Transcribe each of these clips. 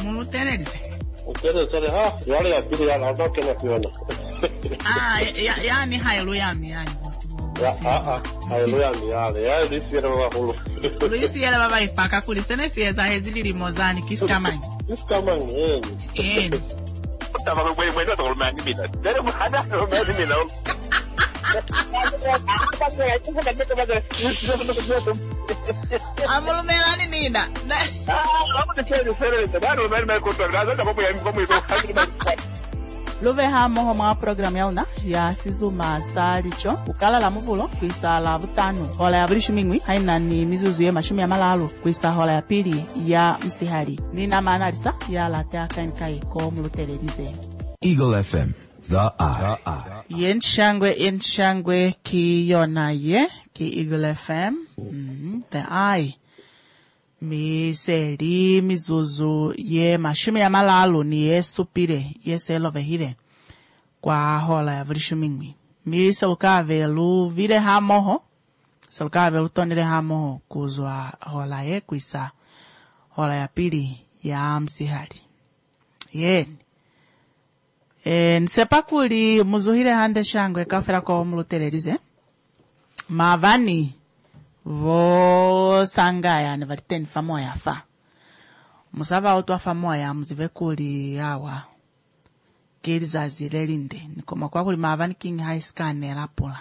Mulutelelise. Utelelise ha, yale ya pili ya natoke na kuona. Yani hailuami yani. Hailuami yale. Ya Luisi yale baba hulu. Luisi yale baba ipaka kulisene sieza hezili limozani kiskamanyi. Kiskamanyi, Tava no banho do Romani Mina. Era nada Romani Mina. Amulumelani nina. Vamos deixar de ser isso. Não vai me controlar, não vou ir como isso. Love hamo homa program yauna ya sizuma salicho ukala la muvulo kwisa la butano hola ya brishimingwi haina ni mizuzu ye mashumi ya malalo kwisa hola ya pili ya msihari nina manarisa ya latea kankai ko mulutelelize Eagle FM the eye yenshangwe ki yona ye ki Eagle FM the eye miseri mizuzu ye mashumi ya malalo ni esupire yeselove hire kwa hola ya vrishumingwi mi selukave lu vire hamoho selukave lu tonire hamoho kuzwa hola ye kwisa hola ya pili ya msihari yen nsepa kuli muzuhire hande shangwe kafera kwa mulutelelize mavani vo sangaya ne vateni famoya fa musava utwa famoya mzive kuli awa kiriza zilelinde nikoma kwa kuli mavani king high scan rapula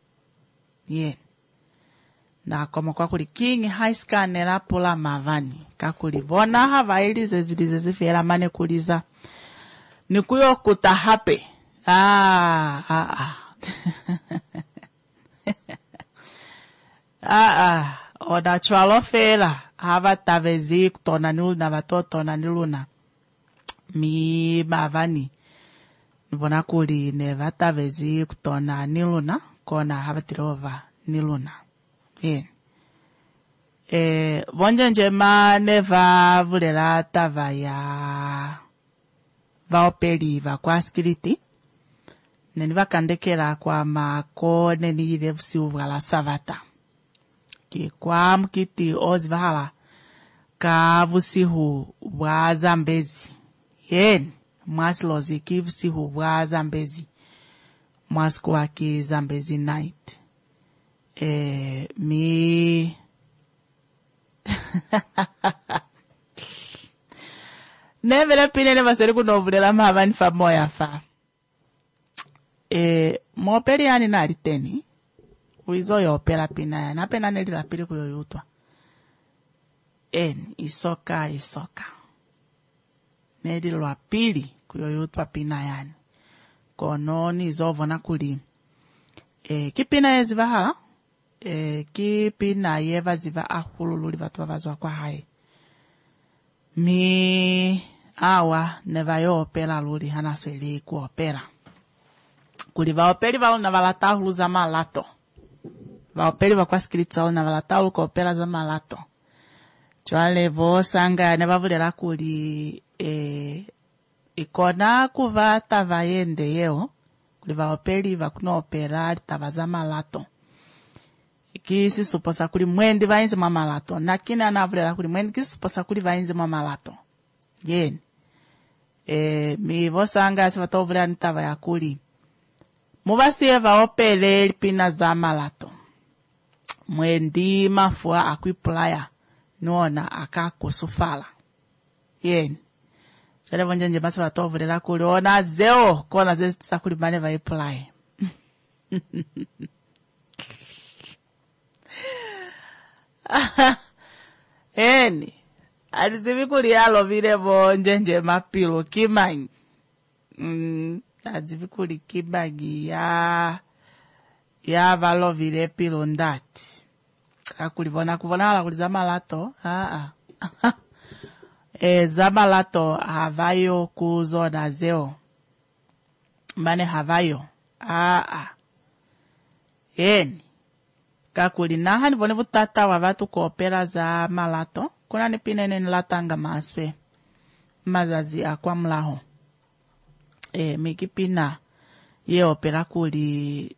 na koma kwa kuli king high scan rapula mavani kakuli vona hava ilize zilize zifera mane kuliza nikuyo kutahape oda chwalofela hava tavezi kutona nilu na vatotona niluna mi mavani nivona kuli ne vatavezi kutona niluna kona hava tirova niluna vonje njema neva vulela tava ya vaopeli va kwa skiliti neni vakandekela kwa mako neni ile vusiuvwa la savata kwa mkiti ozivahala ka vusihu bwa Zambezi mwasilozi ki vusihu bwa Zambezi mwasikuwa ki Zambezi night mi nevele pine ne vaseri kunovulela mavani fa moya fa moperi yani naliteni uizo yopela pina ya napena neli la pili kuyoyutwa isoka neli lwa pili kuyoyutwa pina yani kono nizovona kuli kipina yezivahala kipina yeva ziva ahulululi vatu vavazwa kwa hai mi awa neva yopela luli hanasweli kuopela kuli vaopeli valuna valatahuluza malato vaopeli vakwasikilitsa na valataulu koopela za malato chwale vo sanga ne vavulela kuli ikona kuva tava yende yeo kuli vaopeli vakunoopela tava za malato kisi suposa kuli mwendi vainzi mwa malato nakina anavulela kuli mwendi kisi suposa kuli vainzi mwa malato mi vo sanga sivatovulea nitava ya kuli muvasiye vaopele lipina za malato mwendi mafua akuipulaya nuona akakusufala chale vonje nje basi vatovulela kuli ona zeo kona zezi tisakuli mane vaipulaye alizivi kuli yalo vile vonje nje mapilo kimangi azivi kuli kimangi ya valo vile pilo ndati akulivona hala kuli zamalato zamalato havayo kuzona zeo mbane havayo kakuli naha nivone vutata wa vatu koopela za malato kuna nipinene nilatanga maswe mazazi akwa mlaho mikipina ye opela kuli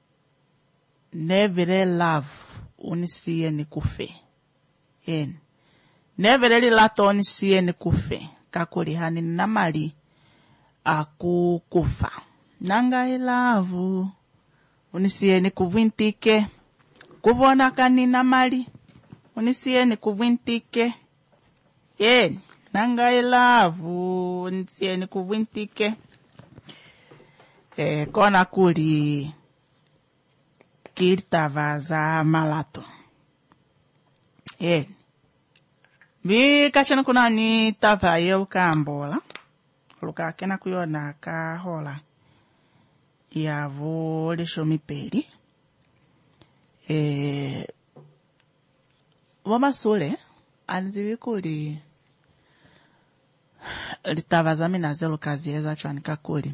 nevere love unisiye ni kufe nevere lilato unisiye ni kufe kakuli hani namali akukufa nanga ilavu unisieni kuvwintike kuvona kanina mali unisieni kuvwintike yeni nanga ilavu unisieni kuvwintike kona kuli kirtavaza malato yeni vi kachana kuna ni tava yelkambola luka kena kuyona ka hola yavo lesho mipeli wamasule anzivikuli litavaza minazelo kazi eza chwanika kuli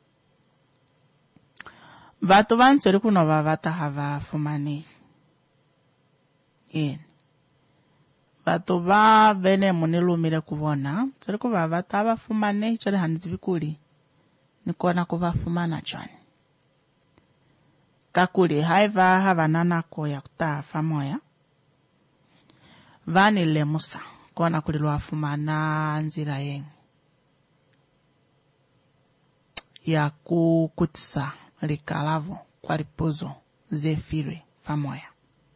vatu vantsweli kuno vavata hava fumani yeni vatu va vene munilumile kuvona tsweli kuva vata va fumane chwele hanzivikuli nikona kuva fumana chwani kakuli haiva havanana ko ya kutafa moya vani lemusa kona kulilwa fumana nzira yengi ya kukutisa likalavo kwa ripozo zefirwe famoya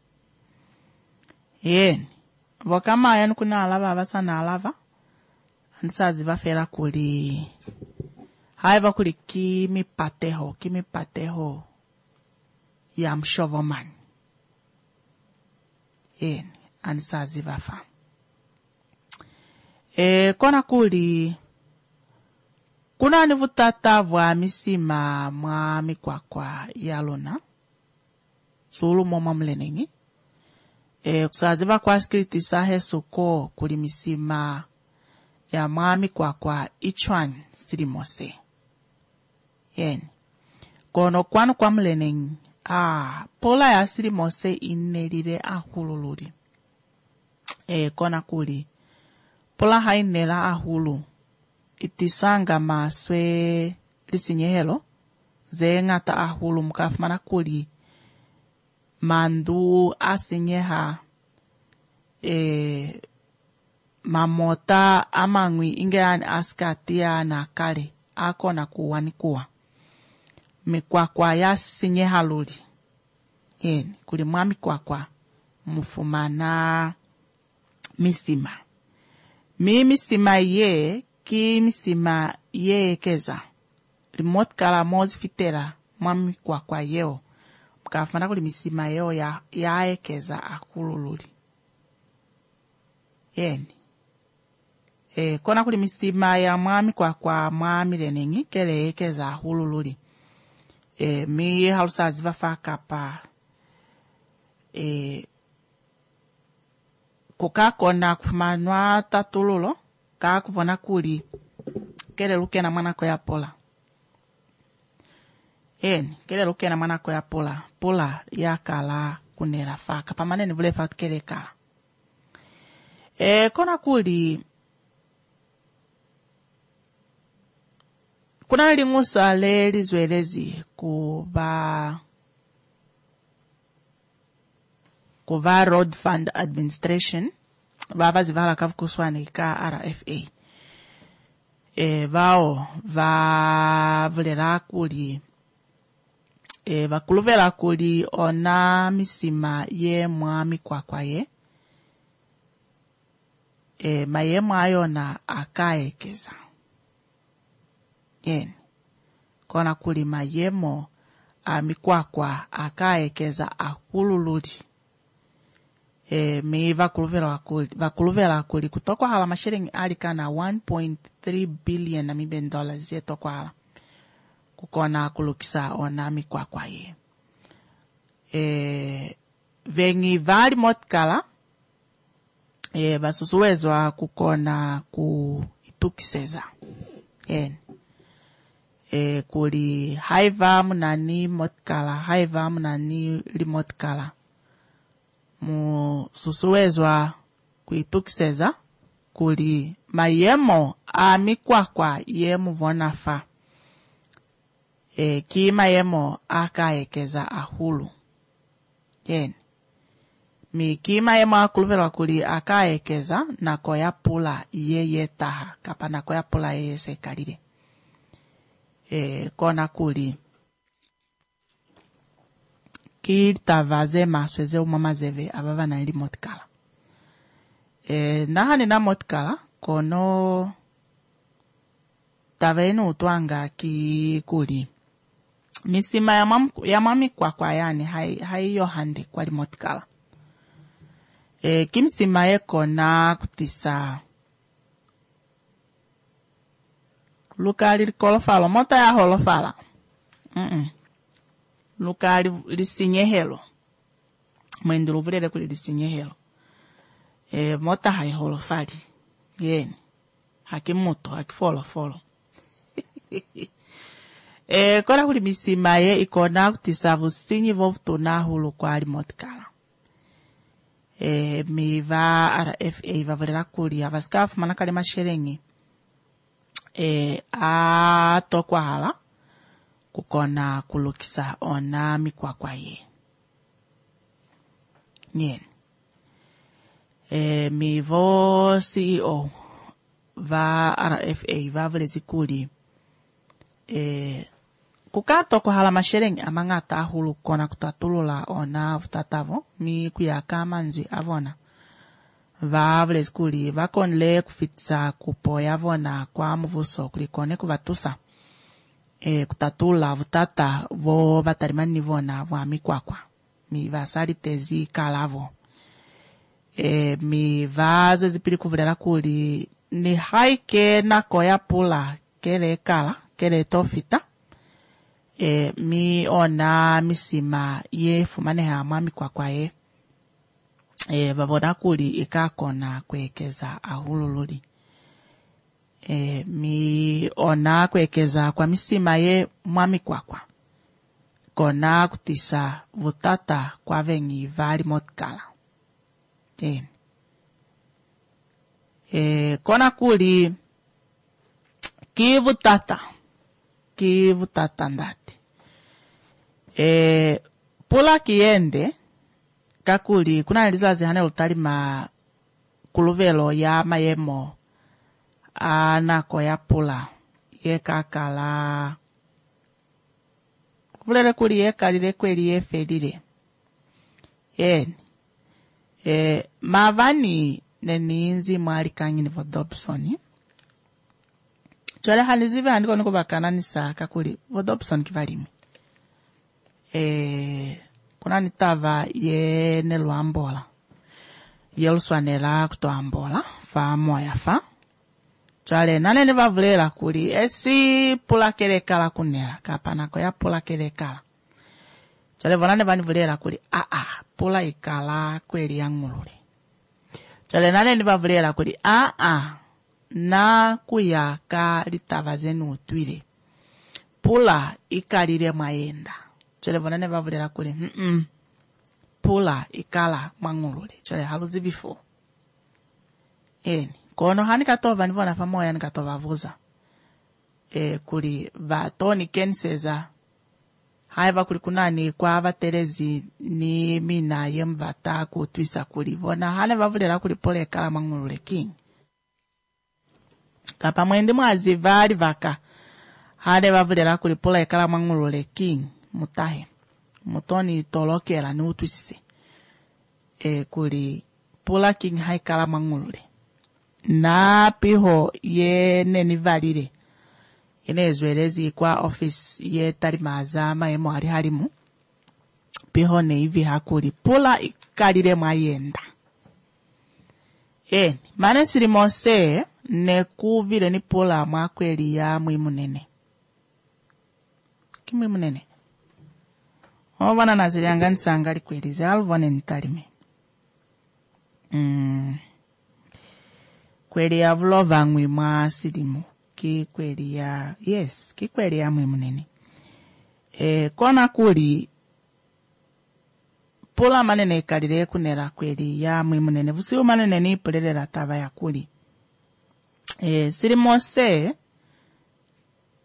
yeni vokama yani kuna alava abasana alava ansazi vafera kuli haiva kuli kimipateho ya mshovomani yeni ansazi vafa kona kuli kuna nivutata vwa misima mwa mikwakwa yalona sulu moma mlenengi kusaziva kwa skriti sahe soko kuli misima ya mwa mikwakwa ichwan sirimose yeni kono kwanu kwa mlenengi pola ya sirimose inelire ahululuri kona kuli pola hainela ahulu itisanga maswe lisinyehelo zengata ahulu mukafumana kuli mandu asinyeha mamota amangwi ingeani askatia na kale akona kuwanikuwa mikwakwa ya sinyeha luli yeni kuli mwa mikwakwa mufumana misima misima ye ki misima ye keza remote kala mozi fitera mwa mikwakwa yeo mukafumana kuli misima yeo ya ekeza akulululi yeni kona kuli misima ya mwa mikwakwa mwa milenengi kele ekeza ahulululi mi halusazi vafakapa kukakona kufumanwa tatululo kakuvona kuli kele lukena mwanako ya pola kele lukena mwanako ya pola yakala kunera faka pamanene vule fatu kele kala kona kuli kuna lingusa le lizwelezi kuva Road Fund Administration vava zivala kavukuswani ka RFA vao vavulera kuli vakuluvela kuli ona misima ye mwa mikwakwa ye mayemo ayona akaekeza yeni kona kuli mayemo mikwakwa akaekeza akulululi mi vakuluvela kuli kutokwa hala mashiringi alikana 1.3 billion Namibian dollars yetokwa hala kukona kulukisa ona mikwakwa ye vengi vari motkala vasusuwezwa kukona ku itukiseza yeni kuli haiva munani motkala haiva munani limotkala mususuwezwa kuitukiseza kuli mayemo a mikwakwa ye muvonafa ki mayemo akaekeza ahulu yeni mikima ema kuluvela kuli akaekeza nako ya pula yeye taha kapa nako ya pula yeye sekalile kona kuli kitavaze masweze umama zeve ababa na ili motkala nahani na motkala kono tavenu utwanga ki kuli misima ya mami kwa yani hai yohande kwa li motkala kimsima yeko na kutisa lukali kolofalo mota ya holofala lukali lisinyehelo mwendulu vulele kuli lisinyehelo mota hai holofali yeni hakimuto hakifolofolo kona kuli misima ye ikona kutisa vusinyi vovutuna hulu kwa ali motkala mi va RFA va vulela kuli avaskafu manakale masherengi a tokwa hala kukona kulukisa ona mikwakwa ye nyen mi vo CEO va RFA va vulezi kuli kukatokwa hala masherengi amangata hulu kona kutatulula ona vutatavo mi kuyaka manzwi avona va vulezi kuli vakonle kufitisa kupoya vona kwa muvuso kulikone kuvatusa kutatula vutata vo vatarimani vona vwa mikwakwa mi vasali tezi kalavo mi vazo zipili kuvulela kuli ni haike nako ya pula kele kala kele tofita mi ona misima ye fumane hama mikwakwa ye vavona kuli ikakona kwekeza ahulululi mi ona kwekeza kwa misima ye mwami kwakwa kona kutisa vutata kwa vengi vali motkala kona kuli kivutata ndati pula kiende kakuli kuna lizazi hane utalima kuluvelo ya mayemo anako ya pula ye kakala kulele kuli ye kalile kweli ye felile mavani neninzi mwali kangini vo Dobson chole halizive handiko niko bakananisa kakuli vo Dobson kivalimi kuna nitava ye nelwambola yeluswanela kutoambola fa moya fa chale nane vavulela kuli esi pula kele kala kunela kapanako ya pula kele kala chale vonane vanivulela kuli pula ikala kweli yangulule chale nane vavulela kuli na kuyaka litava zenu utwile pula ikalile mayenda chale vonane vavulela kuli pula ikala mangulule chale haluzi vifo kono hani katova nivona famoya nikatova vuza kuli vatoni kenseza haiva kuli kunani kwa vaterezi ni mina yemvata kutwisa kuli vona hane vavulela kuli pole kala mangulule king kapa mwende mwazi vali vaka hane vavulela kuli pole kala mangulule king mutahe mutoni tolokela ni utwisise kuli pula king haikala mangulule na piho ye neni valile ine ezwelezi kwa office ye tarimaza maemo halimu piho ne hivi hakuli pula ikalile mayenda mane silimose ne kuvile ni pula mwakweli ya mwimunene kimwimunene obana nazilianga nisangali kweli za alvone nitalime kweli ya vlova ngwi mwa silimu ki kweli ya ki kweli ya mwimunene kona kuli pula manene ikalile kunela kweli ya mwimunene vusiu manene ni ipulelela tava ya kuli silimose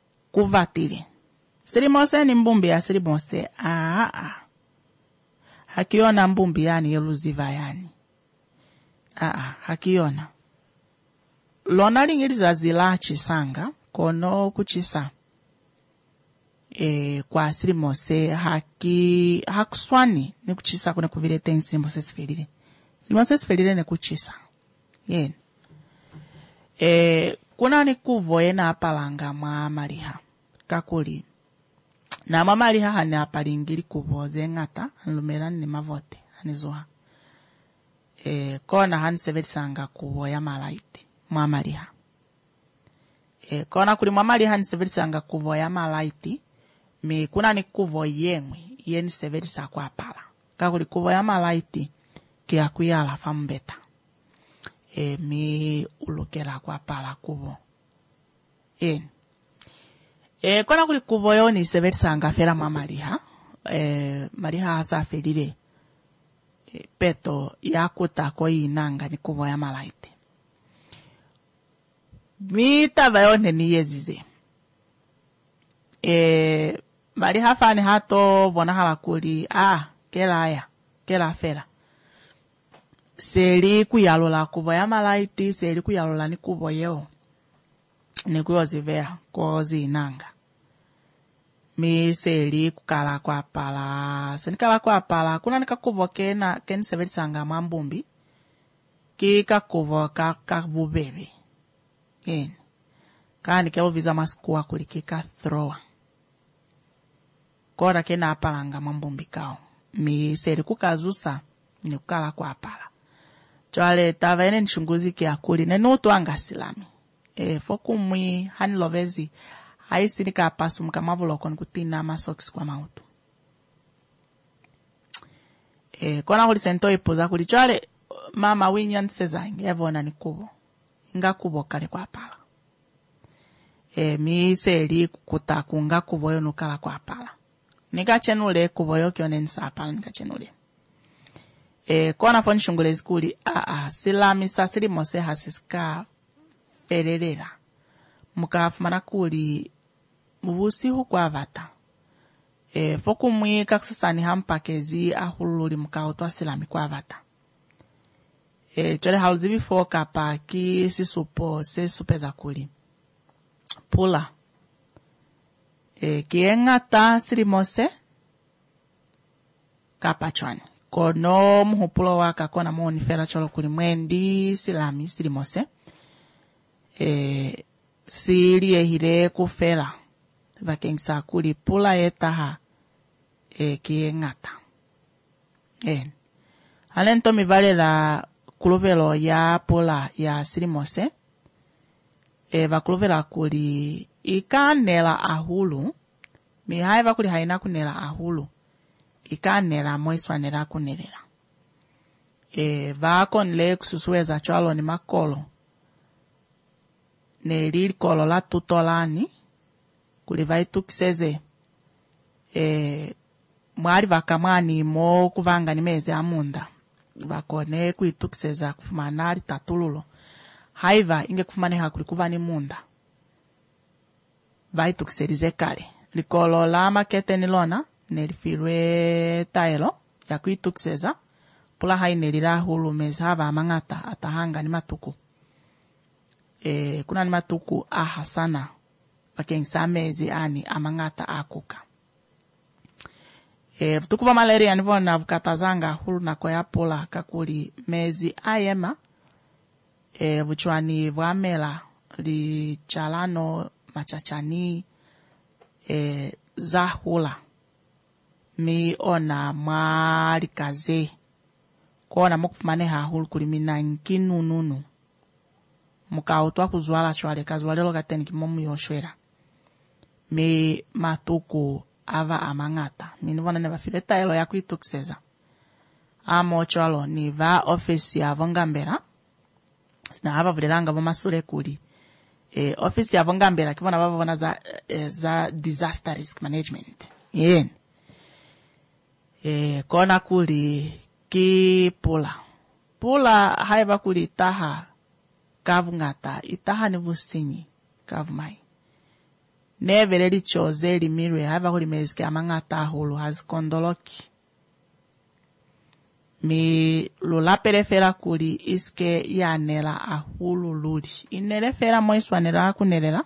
kuvatile silimose ni mbumbi ya silimose hakiona mbumbi yani yeluziva yani. Hakiona. Lona lingiriza zila chisanga, kono kuchisa. Kwa sirimose hakuswani ni kuchisa kuna kuvilete sirimose siferire. Sirimose siferire ni kuchisa. Yen. Kuna ni kuvoye na apalanga mwa mariha. Kakuli. Na mwa mariha hane apalingiri kuvoze ngata, anlumera ni mavote, hanizuha. Kona haniseverisanga kuvoya malaiti, mwa mariha. Kona kuli mwa mariha haniseverisanga kuvoya malaiti, mi kuna ni kuvoyemwe, yeni severisa kwa apala. Kakuli kuvoya malaiti, kia kuyala fambeta. Mi ulukela kwa pala kubo. Kona kuli kubo yo ni severisa fera mwa mariha. Mariha hasa ferire. Peto ya kuta koi inanga ni kubo ya malaiti. Mi tavayone ni yezize. Mariha fani hato bona halakuli. Kela fera. Seri kuyalola kubo ya malaiti, seri kuyalola ni kubo yeo. Ni kuyozivea kozi inanga. Mi seri kukala kwa pala. Senikala kwa pala. Kuna nika kubo keni severisanga mambumbi. Kika kubo kakabubebe. Kani kelo viza masikuwa kuli kika throwa. Kora kena apalanga mambumbi kao. Mi seri kukazusa ni kukala kwa pala. Chwale tavene nchunguzi kia kuli. Nenutu anga silami. Foku mwi hani lovezi. Haisi nika pasu mkamavuloko nikutina masokisi kwa mautu. Kona kuli sento ipuza kuli. Chwale mama winyan seza inge evona ni kubo. Inga kubo kari kwa pala. Mi seri kukuta kunga kubo yo nukala kwa pala. Nika chenule kubo yo kio nensa pala nika chenule. Kona foni shungulezi kuli, silami sa sirimose hasiska fererera. Mukafumana kuli, mubusi hukwa vata. Foku mwi kaksasani hampakezi ahululi mukautoa silami kwa vata. Chole haluzibi foka pa ki sisupo se supeza kuli. Pula. Kiengata sirimose kapachwani. Kono muhupulo waka kona mwoni fera cholo kuli mwendi silami sirimose. Siri ehire kufera. Vakengisa kuli pula etaha kie ngata. Alento mi vale la kuluvelo ya pula ya sirimose. Vakuluvela kuli ika nela ahulu. Mi haiva kuli haina kunela ahulu. Ika nela moiswa nela kunelela. Vako nile kususueza chwalo ni makolo. Neli kolo la tutolani. Kulivai tukiseze. Mwari vakamani mo kuvanga ni meze amunda. Vako ne kuitukiseza kufumanari tatululo. Haiva inge kufumane hakuli kuvani munda. Vai tukiserize kale. Likolo la makete nilona. Nelifirwe taelo. Ya kuitukiseza. Pula hai nelira hulu meze hava amangata. Atahanga ni matuku. Kuna ni matuku ahasana. Vakengisa mezi ani amangata akuka. Vutukuva malaria nivona vukatazanga hulu na koya pula kakuli mezi ayema. Vuchwani vuamela li chalano machachani za hula. Mi ona mali kaze. Kona mukufumane hulu kulimina nkinu nunu. Muka utwa kuzuala chwale kazualelo kateni kimomu yoshwera. Mi matuku ava amangata. Mi nivona neva fileta elo ya kuitukiseza. Amo chwalo ni va ofisi ya vongambera. Sina hava vulelanga vomasule kuli. Ofisi ya vongambera kivona vavona za disaster risk management. Yen. Kona kuli ki pula. Pula haiva kuli taha kavungata. Itaha ni vusinyi kavumai. Nevele li choze li mirwe haiva kuli mezike amangata hulu hazikondoloki. mi lula perefera kuri iske ya nela ahululuri. Inerefera moisu anela kunelela.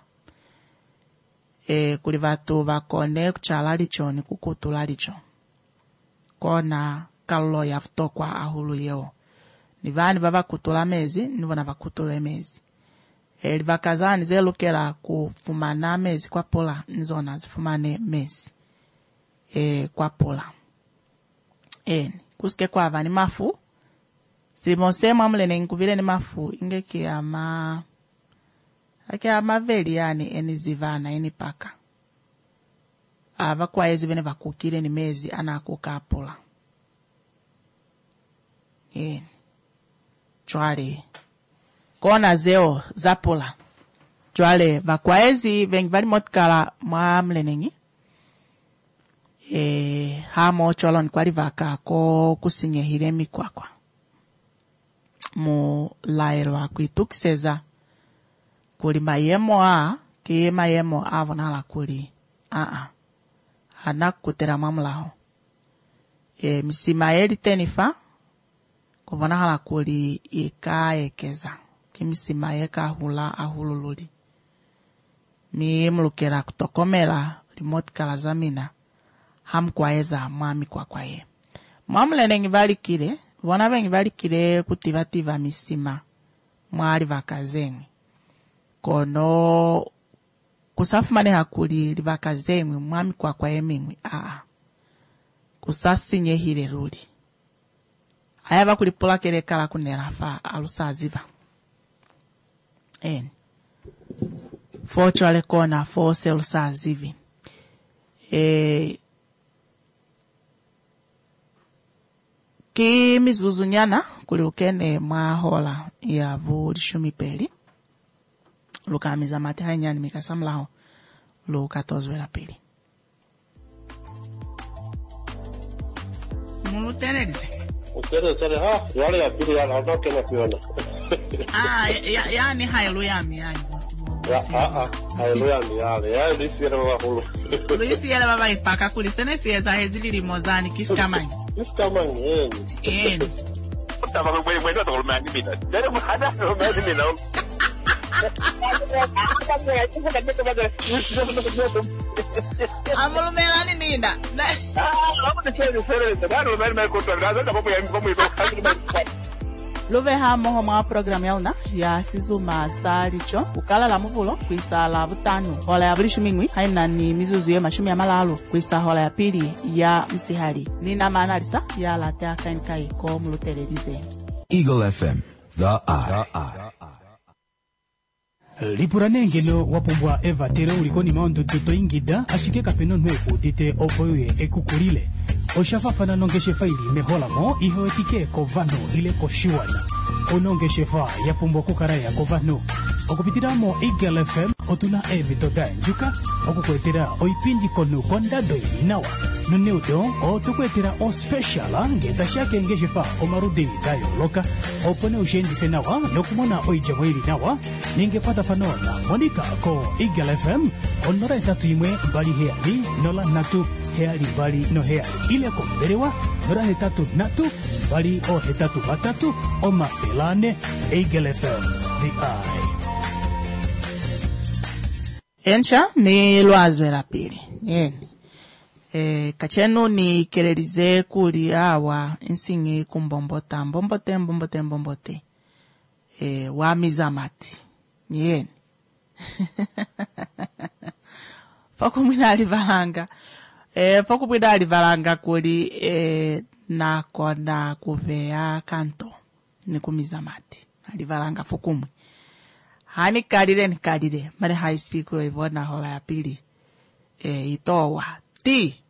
Kuri vatu vakone kuchala licho ni kukutula licho. Kona kalo ya futokwa ahulu yeo. Nivani vava kutula mezi, nivona vakutula mezi. Livakazani zelukera kufumana mezi kwa pola, nzona zifumane mezi. Kwa pola. Kuske kwa vani mafu. Simonse mamlene nkuvile ni mafu, ingeki ama veli yani eni zivana, eni paka. Vakwa ezi vene vakukile ni mezi anakuka pola. Chwale. Kona zeo zapola. Chwale vakwa ezi vengi vali motkala mamlenengi. Hamo cholon kwa rivaka ko kusinye hiremi kwa. Mu laelwa kuitukiseza. Kuli mayemo ki mayemo avonala kuli. Hanak kutera mamlaho. Misima eri tenifa. Kuvona hala kuli ika ekeza. Kimisima eka hula ahululuri. Mi mulukera kutokomela remote kala zamina. Hamkwaeza mwami kwa ye. Mwamule nengi vali kire. Vona vengi vali kire kutivativa misima. Mwari vakazengi. Kono kusafumane hakuli livakazengi mwami kwa ye mingwi. Kusasinye hile ruli. Ayava kulipula kere kala kunela fa alusa ziva. Focho alekona fo selusa zivi. Ki mizuzu nyana kulukene mahola ya vudi shumipeli. Luka mizamati hanyani mikasamlaho. Luka tozwela pili. Mulutenerize. Utere yale ya pili ya ndoke na piona. Yani haleluya yani. Haleluya yale. Ya lisi ya wahulu. Lisi ya baba ipaka kulisene sieza hezili mozani kiskamani. Kiskamani Tava kwa mwendo to mani mina. Dere mhada to mani mina. Amulumelani nina. Luve hamo homa program yauna ya sizuma salicho ukala la muvulo kuisa la butanu hola ya brishu mingwi haina ni mizuzu ya mashumi ya malalo kuisa hola ya pili ya msihari nina manalisa ya latea kainkai ko mulutelerize Eagle FM, the eye. Lipuranengeno wapumbwa Eva tere ulikoni maondo tuto ingida ashike kapeno nweku dite opoye ekukurile oshafafana nongeshe faili mehola mo iho etike kovano ile koshiwana onongeshefa yapumbwa kukaraya kovano okupitiramo Eagle FM otuna evitoda njuka okukwetera oipindi kono kondado inawa nuneudo otukwetera o special ngeta shake ngeshefa omarudi dayo loka opone ushendi fenawa nokumona oijamwiri nawa ningepata fanona monika ko Eagle FM onora tatu imwe bali heali nola natu heali bali no heali ile komberewa nora tatu natu bali o hetatu batatu o mafelane Eagle FM the eye. Encha ni lwazwe la pili. Kachenu ni kelerize kuri awa insingi kumbombote. Wa mizamati. Yeni. Foko mwina alivalanga. Foko mwina alivalanga kuri na kona kuvea kanto. Ni kumizamati. Alivalanga fokumwi. Hani kalire. Mare haisiku ivona hola ya pili. Itowa. Ti.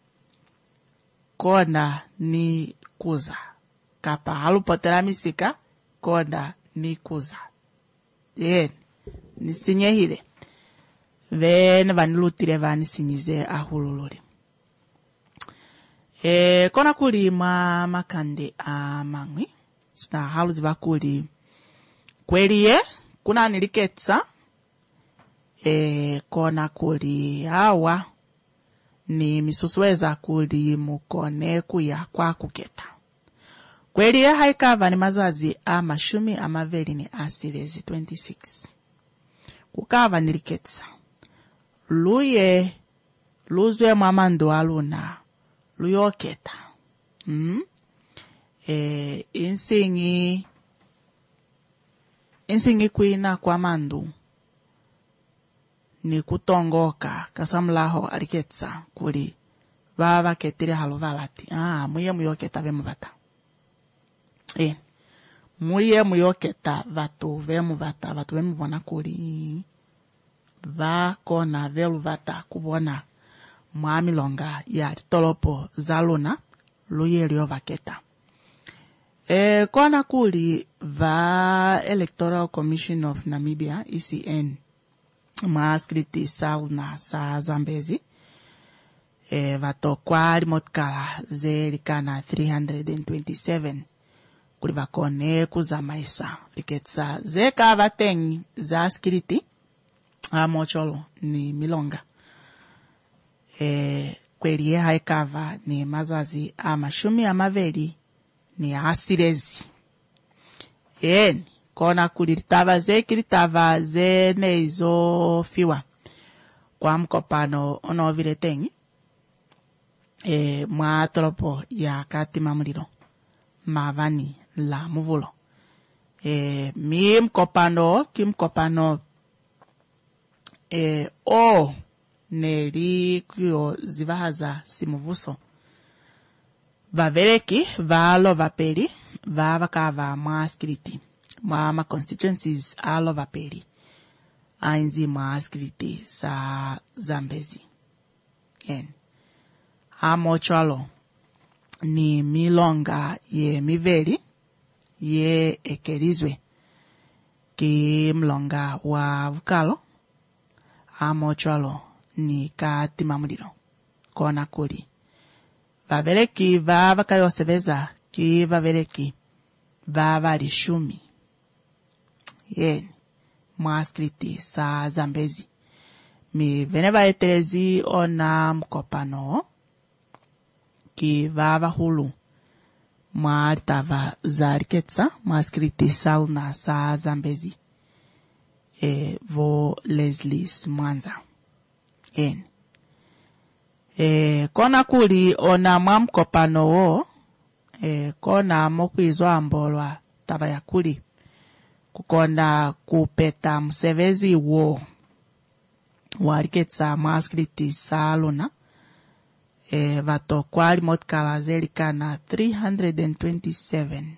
Kona ni kuza. Kapa halupotera misika. Kona ni kuza. Nisinye hile. Vene vanilutire vanisinyize ahululuri. Kona kuli makande amangwi. Sina haluzi vakuli. Kweliye. Kuna niliketsa. Kona kuli hawa. Ni misusuweza kuli mukone kuya kwa kuketa. kweli haikava ni mazazi mashumi amaveli ni asirezi 26 kukava niliketsa luzwe mwamando aluna luyoketa insingi kuina kwa mandu ni kutongoka kasamlaho aliketsa kuli baba ketire halovalati muye muyoketa vemuvata muye muyoketa vatu vemuvona kuli vakona veluvata kubona mwamilonga ya tolopo zaluna luyelio vaketa kona kuli va Electoral Commission of Namibia ECN maskriti sauna sa Zambezi vatokwa limotkala zelikana 327 kuli vakone kuzamaisa liketsa zeka vatengi za skriti mocholo ni milonga kweli haikava ni mazazi mashumi amaveli ni asirezi kona kulitava zekilitava zeneizo fiwa kwa mkopano onovile tengi mwa tolopo ya katima mulilo mavani la muvulo mi mkopano kimkopano neli kuyo zivahaza simuvuso vaveleki valo vapeli vakava mwa skriti mwa ma constituencies alo vapeli ainzi mwa skriti sa Zambezi amochalo ni milonga ye miveli ye ekelizwe ki mlonga wa vukalo amochalo ni katima mulilo kona kuli vaveleki vakayoseveza ki vaveleki valishumi mwaskriti sa Zambezi mi vene vaetelezi ona mkopano ki vahulu mwalitava za riketsa mwaskriti sauna sa Zambezi vo Leslie Mwanza kona kuli ona mwamkopano wo kona mokwizwa ambolwa tava ya kuli kukona kupeta msevezi wo wariketsa mwaskriti saluna vatokwa limotkala zelikana 327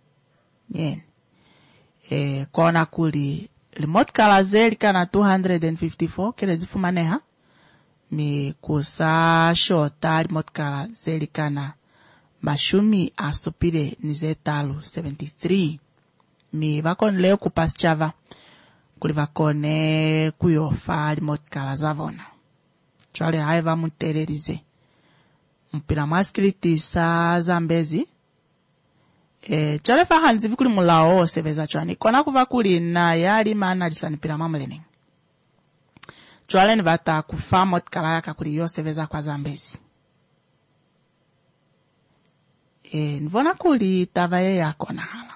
kona kuli limotkala zelikana 254 kele zifumaneha mi kusa shota limotkala zelikana mashumi asupire nizetalu 73 mi vakonle kupaschava kuli vakone kuyofa limotkala zavona chwale haiva mutererize mpira maskriti sa Zambezi chale fahanzi vikuli mulao seveza chwani kona kuva kuli na yali mana lisanipira mamuleni chwale ni vata kufa motkala yaka kuli yo seveza kwa Zambezi nivona kuli tavaye ya kona hala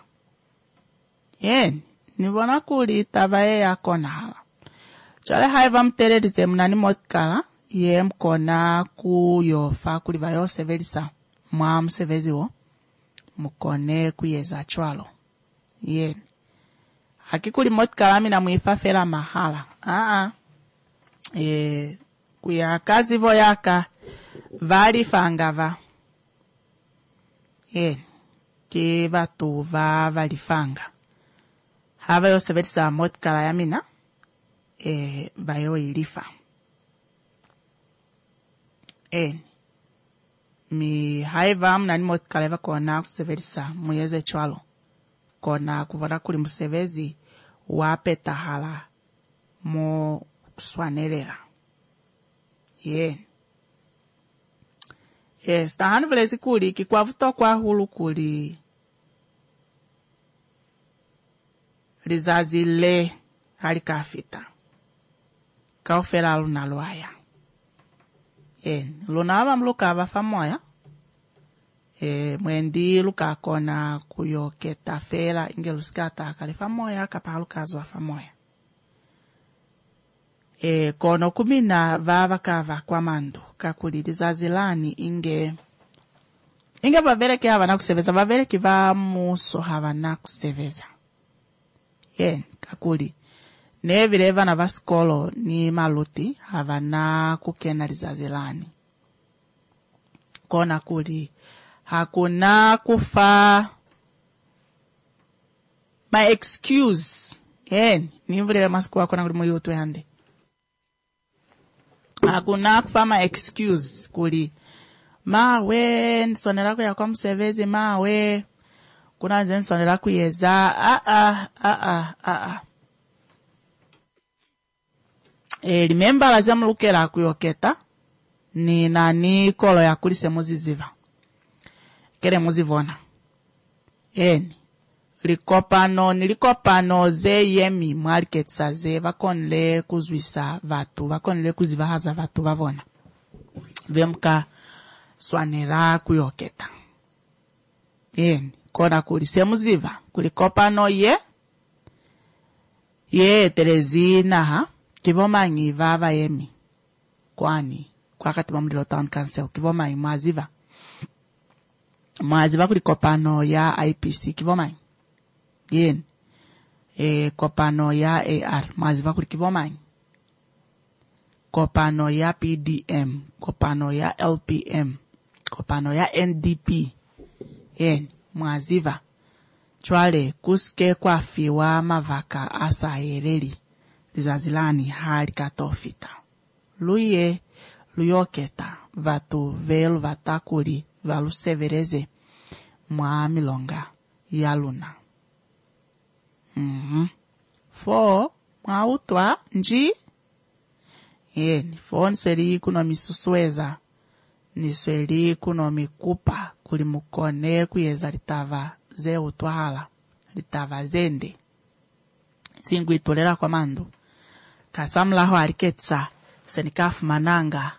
nivona kuli tavaye ya kona hala chale haiva mtererize mnani motkala ye mkona kuyofa kuli vayo sevelisa mwa msevezi wo mukone kuyeza chwalo hakikuli motkala mina muifafela mahala kuya kazi vo yaka vali fangava ki vatu valifanga hava yo sevelisa motkala ya mina vayo ilifa mi haiva mnani motkala kona kusevelisa muyeze chwalo kona kuvona kuli musevezi wapeta hala mo kuswanelela stahanu vilezi kuli kikwavuto kwa hulu kuli lizazi le halikafita kaufela luna lwaya luna ava mluka ava famoya mwendi luka kona kuyoketa fela ingelusikata kalifa moya kapalukazwa famoya. Kono kumina vava kava kwa mandu kakuli dizazilani inge vavereke havana kuseveza vavereke va muso havana kuseveza. Kakuli nevile vana va skolo ni maluti havana kukena dizazilani. Kona kuli hakuna kufa my excuse. Ni vile masiku wako na kuli moyo hande. Hakuna kufa my excuse kuli mawe nsonera ko yakwa msevezi mawe kuna nje nsonera kuyeza remember lazima lukera kuyoketa ni nani kolo ya kulise muziziva kere muzivona nilikopano ze yemi marketsa ze vakonle kuzwisa vatu vakonle kuzivahaza vatu vavona vemka swanera kuyoketa. Kona kulise muziva kulikopano ye Terezina ha kivomanyi vava yemi kwani kwa kati mamdilo town council kivomanyi mwaziva kulikopano ya IPC kivomanyi kopano ya AR mwaziva kulikivomanyi kopano ya PDM kopano ya LPM kopano ya NDP mwaziva chwale kuske kwa fiwa mavaka asa yereli lizazilani hali katofita luyoketa vatu velu vatakuli valusevereze mwa milonga ya luna. Fo mwa utwa nji fo nsweli kuno misusueza nisweli kuno mikupa kuli mukone kuyeza litava ze utwahala litava zende singu itolera kwa mandu kasamlaho aliketsa senikafu mananga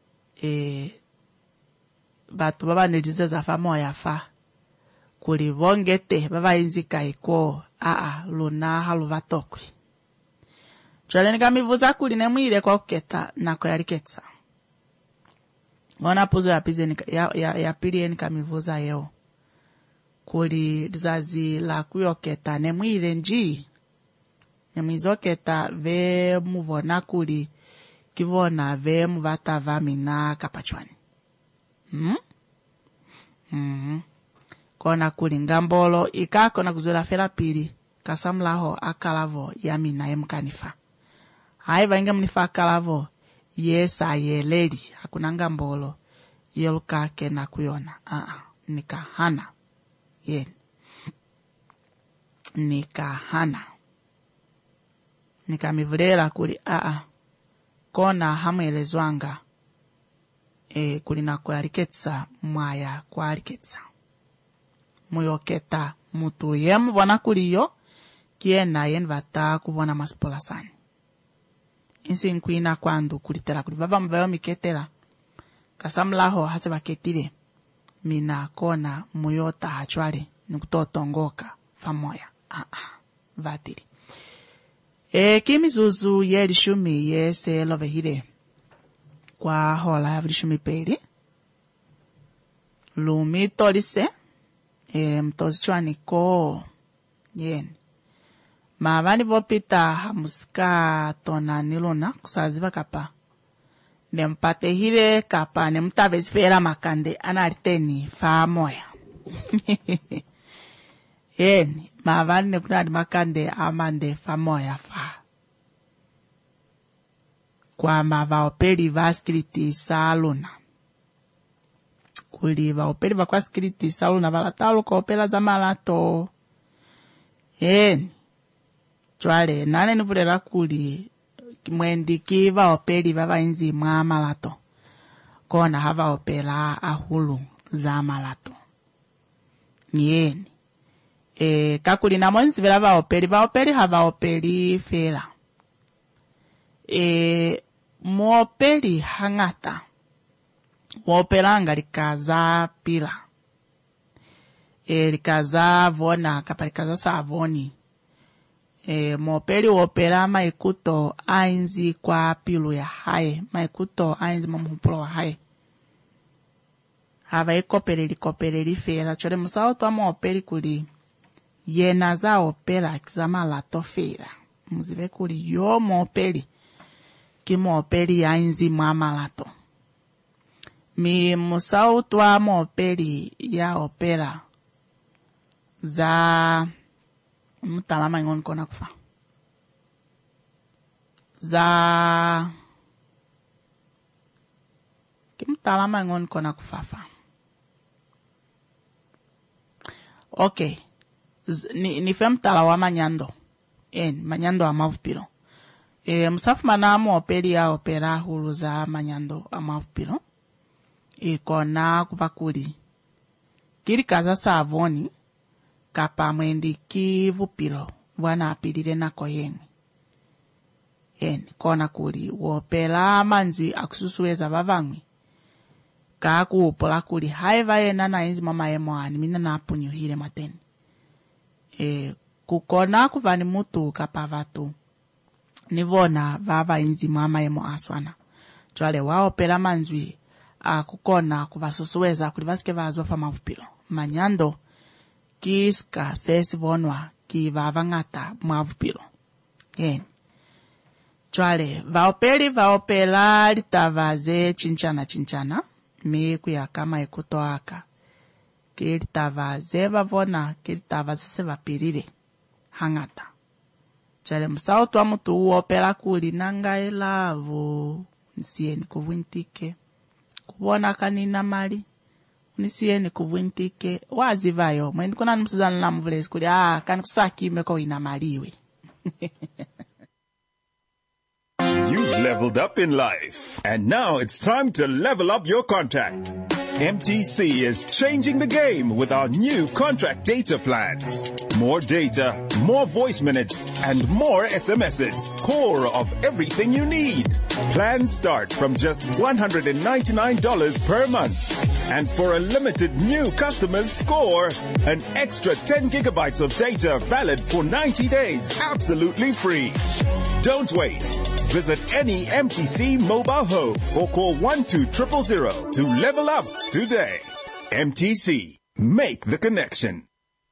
batu baba nijizeza fa moya fa kuli vongete baba inzika iko luna haluvatokwi chwele nikamivuza kuli nemwile kwa uketa nako yaliketsa wana puzo ya pili nikamivuza yeo kuli zazi la kuyoketa nemwile nji nemwizoketa ve muvona kuli kivona ve muvata vamina kapachwani. Kona kuli ngambolo ikako na kuzula fela pili kasamlaho akalavo yamina emkanifa haiva inge mnifa akalavo yesa yeleli hakuna ngambolo yelukake na kuyona nikahana nikahana nikamivulera kuli kona hamwelezwanga kuli na kualiketsa mwaya kualiketsa muyoketa mutu yemu vona kuliyo kiena yen vata kuvona masipola sani insi nkuina kwandu kulitera kuli vava mvayo miketera kasamlaho hase vaketile mina kona muyota hachwale nikutotongoka famoya vatili kimizuzu yelishumi yese lovehile kwa hola ya vilishumi peli lumito lise mtozi chwani ko mavani vopita hamusika tona nilona kusaziva kapa nempate hile kapa nemutavezi fera makande analiteni fa moya mavani nekunadi makande amande fa moya fa kwa mavaopeli va skriti saluna kuli vaopeli va kwa skriti saluna valatalo kopela za malato chwale nane nivulera kuli mwendiki vaopeli vava inzi mwa malato kona havaopela ahulu za malato kakuli namo nzivela vaopeli havaopeli fela muopeli hangata wopelanga likaza pila likaza vona kapalikaza savoni mopeli wopela maikuto ainzi kwa pilu ya hae maikuto ainzi mamupulo wa hae hava ikopele lifera chole musao twa mopeli kuli yena za opela kizama la tofera muzive kuli yo mopeli kimopeli ainzi mwamalato mi musao twa mopeli ya opela za mutalama ingon kona kufa za kimtalama ingon kona kufafa okay ni femtala wa manyando manyando amavupilo musafu manamo opeli ya opera hulu za manyando amavupilo kona kupakuli kiri kaza savoni kapa mwendi kivupilo wana apilile nako yeni kona kuli wopela manzwi akususuweza vavangwi kakuupola kuli haiva yena na enzi mama yemoani mina na apunyuhile mateni kukona kuvani mutu kapa vatu nivona vava enzi mama yemo aswana chwale waopela manzwi akukona kuvasusuweza kuli vasike vazwa fa mavupilo manyando kiska sesi vonwa ki vava ngata mwavupilo chwale vaopela litavaze chinchana miku ya kama ekutoaka kilitavaze vavona kilitavaze se vapilile hangata chwale musao twa mutu uopela kuli nanga elavu nisieni kuvwintike kubona kanina mali nisieni kuvwintike wazivayo mwendi kuna msizana na mvulezi kuli kani kusaki meko inamaliwe. You've leveled up in life, and now it's time to level up your contract. MTC is changing the game with our new contract data plans. More data, more voice minutes, and more SMSs. Core of everything you need. Plans start from just $199 per month. And for a limited new customers, score an extra 10 gigabytes of data valid for 90 days, absolutely free. Don't wait. Visit any MTC mobile home or call 12000 to level up today. MTC. Make the connection.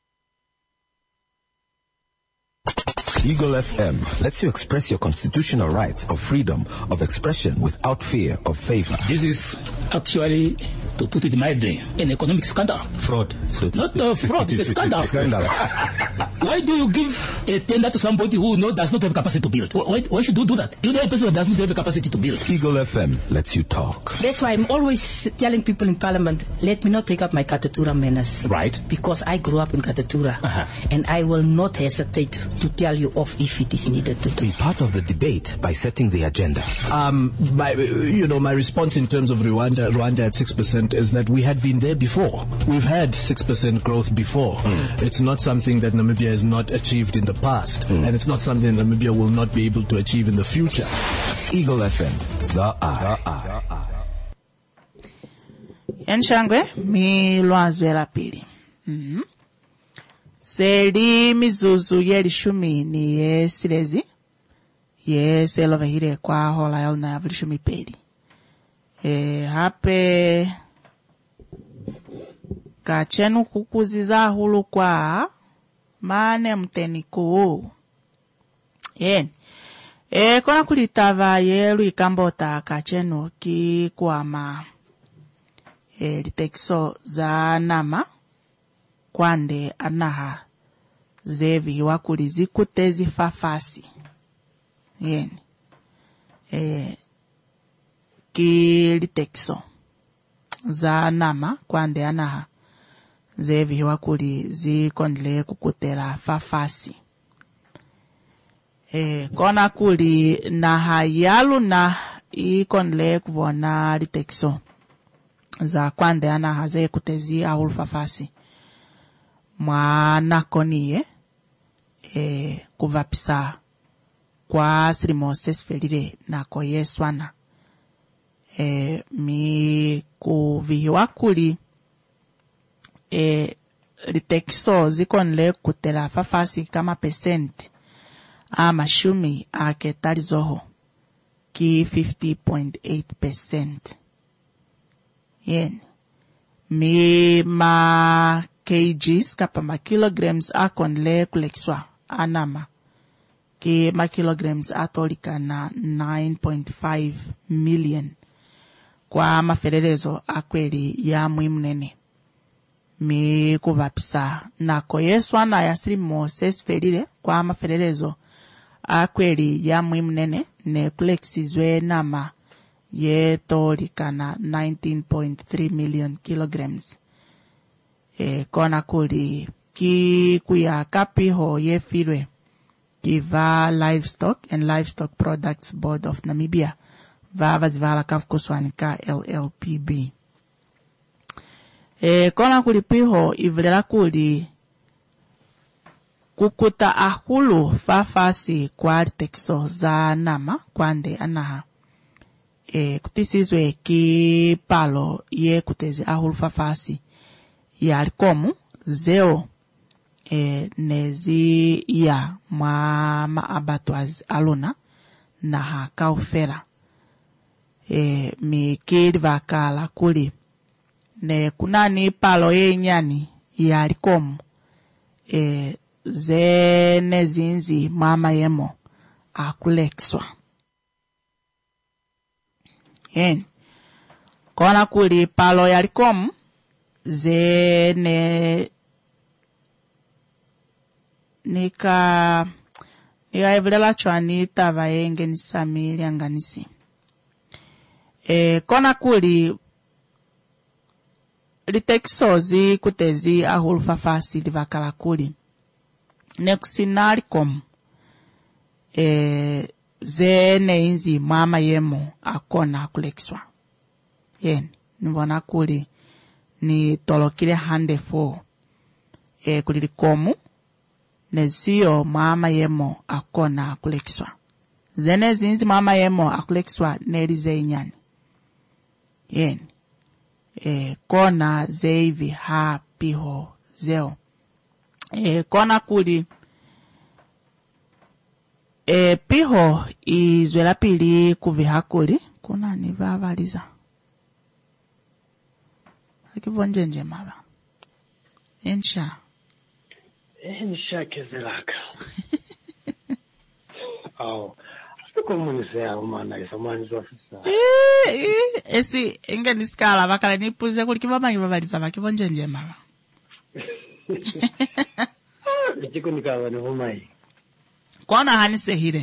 Eagle FM lets you express your constitutional rights of freedom of expression without fear of favor. This is actually, to put it mildly, an economic scandal. Fraud. So not fraud, it's a scandal. Why do you give a tender to somebody who does not have capacity to build? Why should you do that? You know a person who does not have the capacity to build. Eagle FM lets you talk. That's why I'm always telling people in Parliament, let me not take up my Katatura menace. Right. Because I grew up in Katatura. And I will not hesitate to tell you off if it is needed to do. Be part of the debate by setting the agenda. My response in terms of Rwanda at 6% is that we had been there before. We've had 6% growth before. It's not something that Namibia has not achieved in the past. And it's not something Namibia will not be able to achieve in the future. Eagle FM, the eye. Yanshangwe, mi lwanzwe la pili. Seli mizuzu yeli shumi ni yesilezi. Yeselo vahire kwa hola ya una vishumi peli. Hape kachenu kukuziza hulu kwa mane mteniku. Kona kulitava yelu ikambota kachenu ki kwa litekso za nama kwande anaha zevi wakuli zikutezi fafasi. Ki litekso za nama kwande anaha zevi wakuli zikondle kukutela fafasi. Kona kuli naha yalu na ikondle kubona litekso za kwande anaha ze kutezi ahulu fafasi. Mwana koniye kuvapisa kwa sirimo sesfelire nako yeswana. Mi kuvihiwa kuli litekso zikonle kutela fafasi kama percent mashumi aketali zoho ki 50.8%. Yen mi ma kgs kapa ma kilograms akonle kulekswa anama ki ma kilograms atolika na 9.5 million kwa maferelezo akweli ya muimnene. Mi kubapisa nako yeswa na yasirimo sesferile kwa maferelezo akweli ya muimnene ne kuleksizwe nama ye tolika na 19.3 million kilograms. Kona kuli ki kuya kapiho ye firwe kiva Livestock and Livestock Products Board of Namibia vava zivala kafkuswanika LLPB. Kona kuli piho ivlela kuli kukuta ahulu fafasi kwa tekso za nama kwande anaha. Kutisizwe ki palo ye kutezi ahulu fafasi ya alikomu zeo nezi ya ma abattoirs alona na hakaufera. Mi kidva kala kuli ne kunani palo ye nyani ya alikomu ze nezinzi mama yemo akulekswa. Kona kuli palo ya alikomu ze ne nika evlela chwani tava yenge nisamili anganisi. Kona kuli liteksozi kutezi ahulu fafasi livakala kuli nekusinarikom ze neinzi mama yemo akona kulekswa. Nivona kuli ni tolokile hande fo kulilikomu nezio mama yemo akona kulekswa. Zene zinzi mama yemo akulekswa nelize inyani. Kona zeivi ha piho zeo. Kona kuli piho izwela pili kuviha kuli kuna nivavaliza akivonjenje maba ensha kezelaka komunise umana isamani ofisa esi engeniskala bakala nipuze kuli kibamanyi babaliza bakivonjenje maba Chiko nikawa ni humai. Kona hanise hire?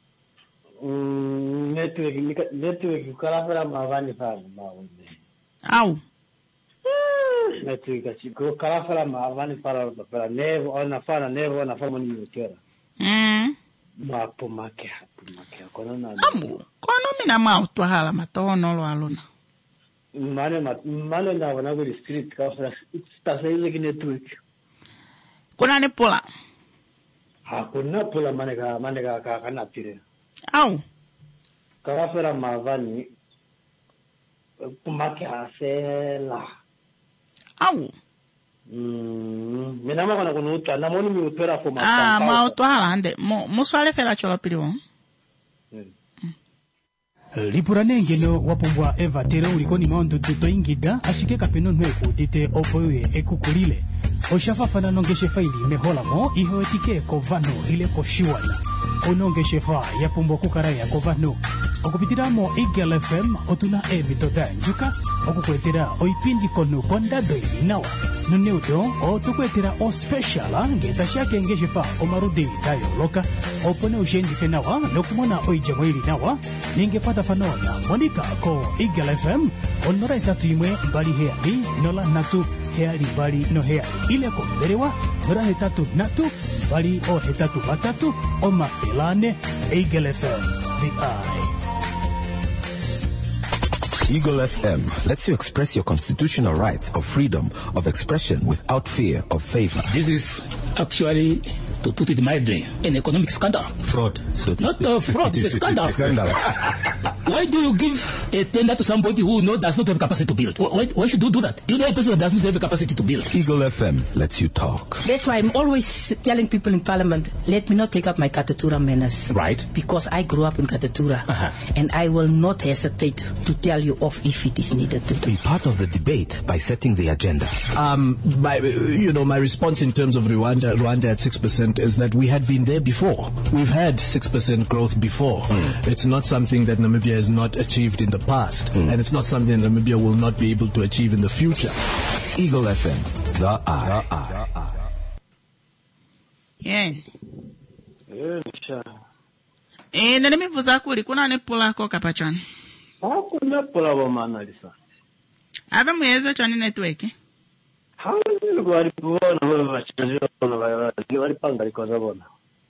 Network ukalafela mavani fala mawuze. Au? Network chiko kalafela mavani fala para nevo ona fala moni yokera. Mapo make kono na. Amu, kono mina mautu hala matono lo aluna. Mane na wana go script ka fala stasaize ki network. Kuna ne pola? Hakuna pola manega kana tire. Au? Kalafela mavani make asela. Au? Minama kana kunuta na moni mi utera fo mata. Mautu hala hande muswale fela chola piliwo. Lipuranengeno wapumbwa Eva tere ulikoni maondo tuto ingida ashike kapeno nweko dite opoye ekukulile oshafafana nongeshe faili meholamo iho etike kovano ile koshiwana onongeshe fa yapumbwa kukaraya kovano okupitiramo Eagle FM otuna emitoda njuka okukwetera oipindi kono kondado inawa noneudo otukwetera o special ngeta shake ngeshe fa omarudi dayo loka opone ushendi fenawa nokumona oijamo ili nawa ningepata fanona monika ko Eagle FM onora itatu imwe mbali heali nola natu heali mbali no heali ile ko berewa nora hetatu natu mbali o hetatu batatu o mafilane Eagle FM Eagle FM lets you express your constitutional rights of freedom of expression without fear of favor. This is actually to put it mildly, an economic scandal. Fraud. So not fraud, it's a scandal. Scandal. Why do you give a tender to somebody who does not have capacity to build? Why should you do that? You know a person that does not have the capacity to build. Eagle FM lets you talk. That's why I'm always telling people in Parliament, let me not take up my Katatura manners. Right. Because I grew up in Katatura. And I will not hesitate to tell you off if it is needed to. Be part of the debate by setting the agenda. My response in terms of Rwanda at 6% is that we had been there before. We've had 6% growth before. It's not something that Namibia has not achieved in the past. And it's not something that Namibia will not be able to achieve in the future. Eagle FM, the eye. Na nimivuza kuli kuna nepula ko kapachana. Hakuna pula wa manalisa. Ave mweza chani network. Hawezi kuaripona wewe wachaji wana walipanga likoza bona.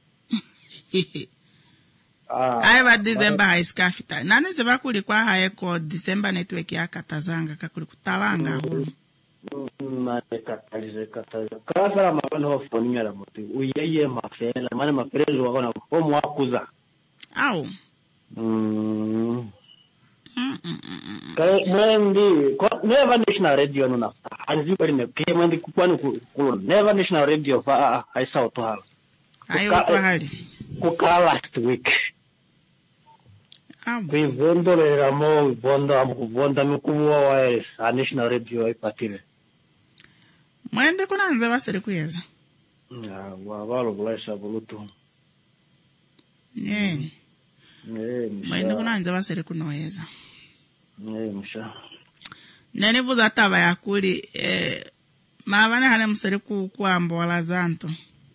Aiva December high skafita. Nane zeba kuli kwa haye ko December network ya katazanga kakuli kutalanga hulu. Mane katalize. Kasa mabano wa phone ya moto. Uyeye mafela, mane maprezo wakona omu wakuza. Au. Never National Radio no nafta. Anzi bali ne kemendi kukwani ku Never National Radio fa I saw to have. Ayo to hali. Kuka last week. Vivondo le ramo bonda mkuwa wa National Radio ipatile. Mwende kuna nze basere kuyeza. Wabalo blesha bulutu. Mwende kuna nze basere kunoyeza. Msha. Nene buza taba ya kuli mavane hane musere kuambo wala zanto.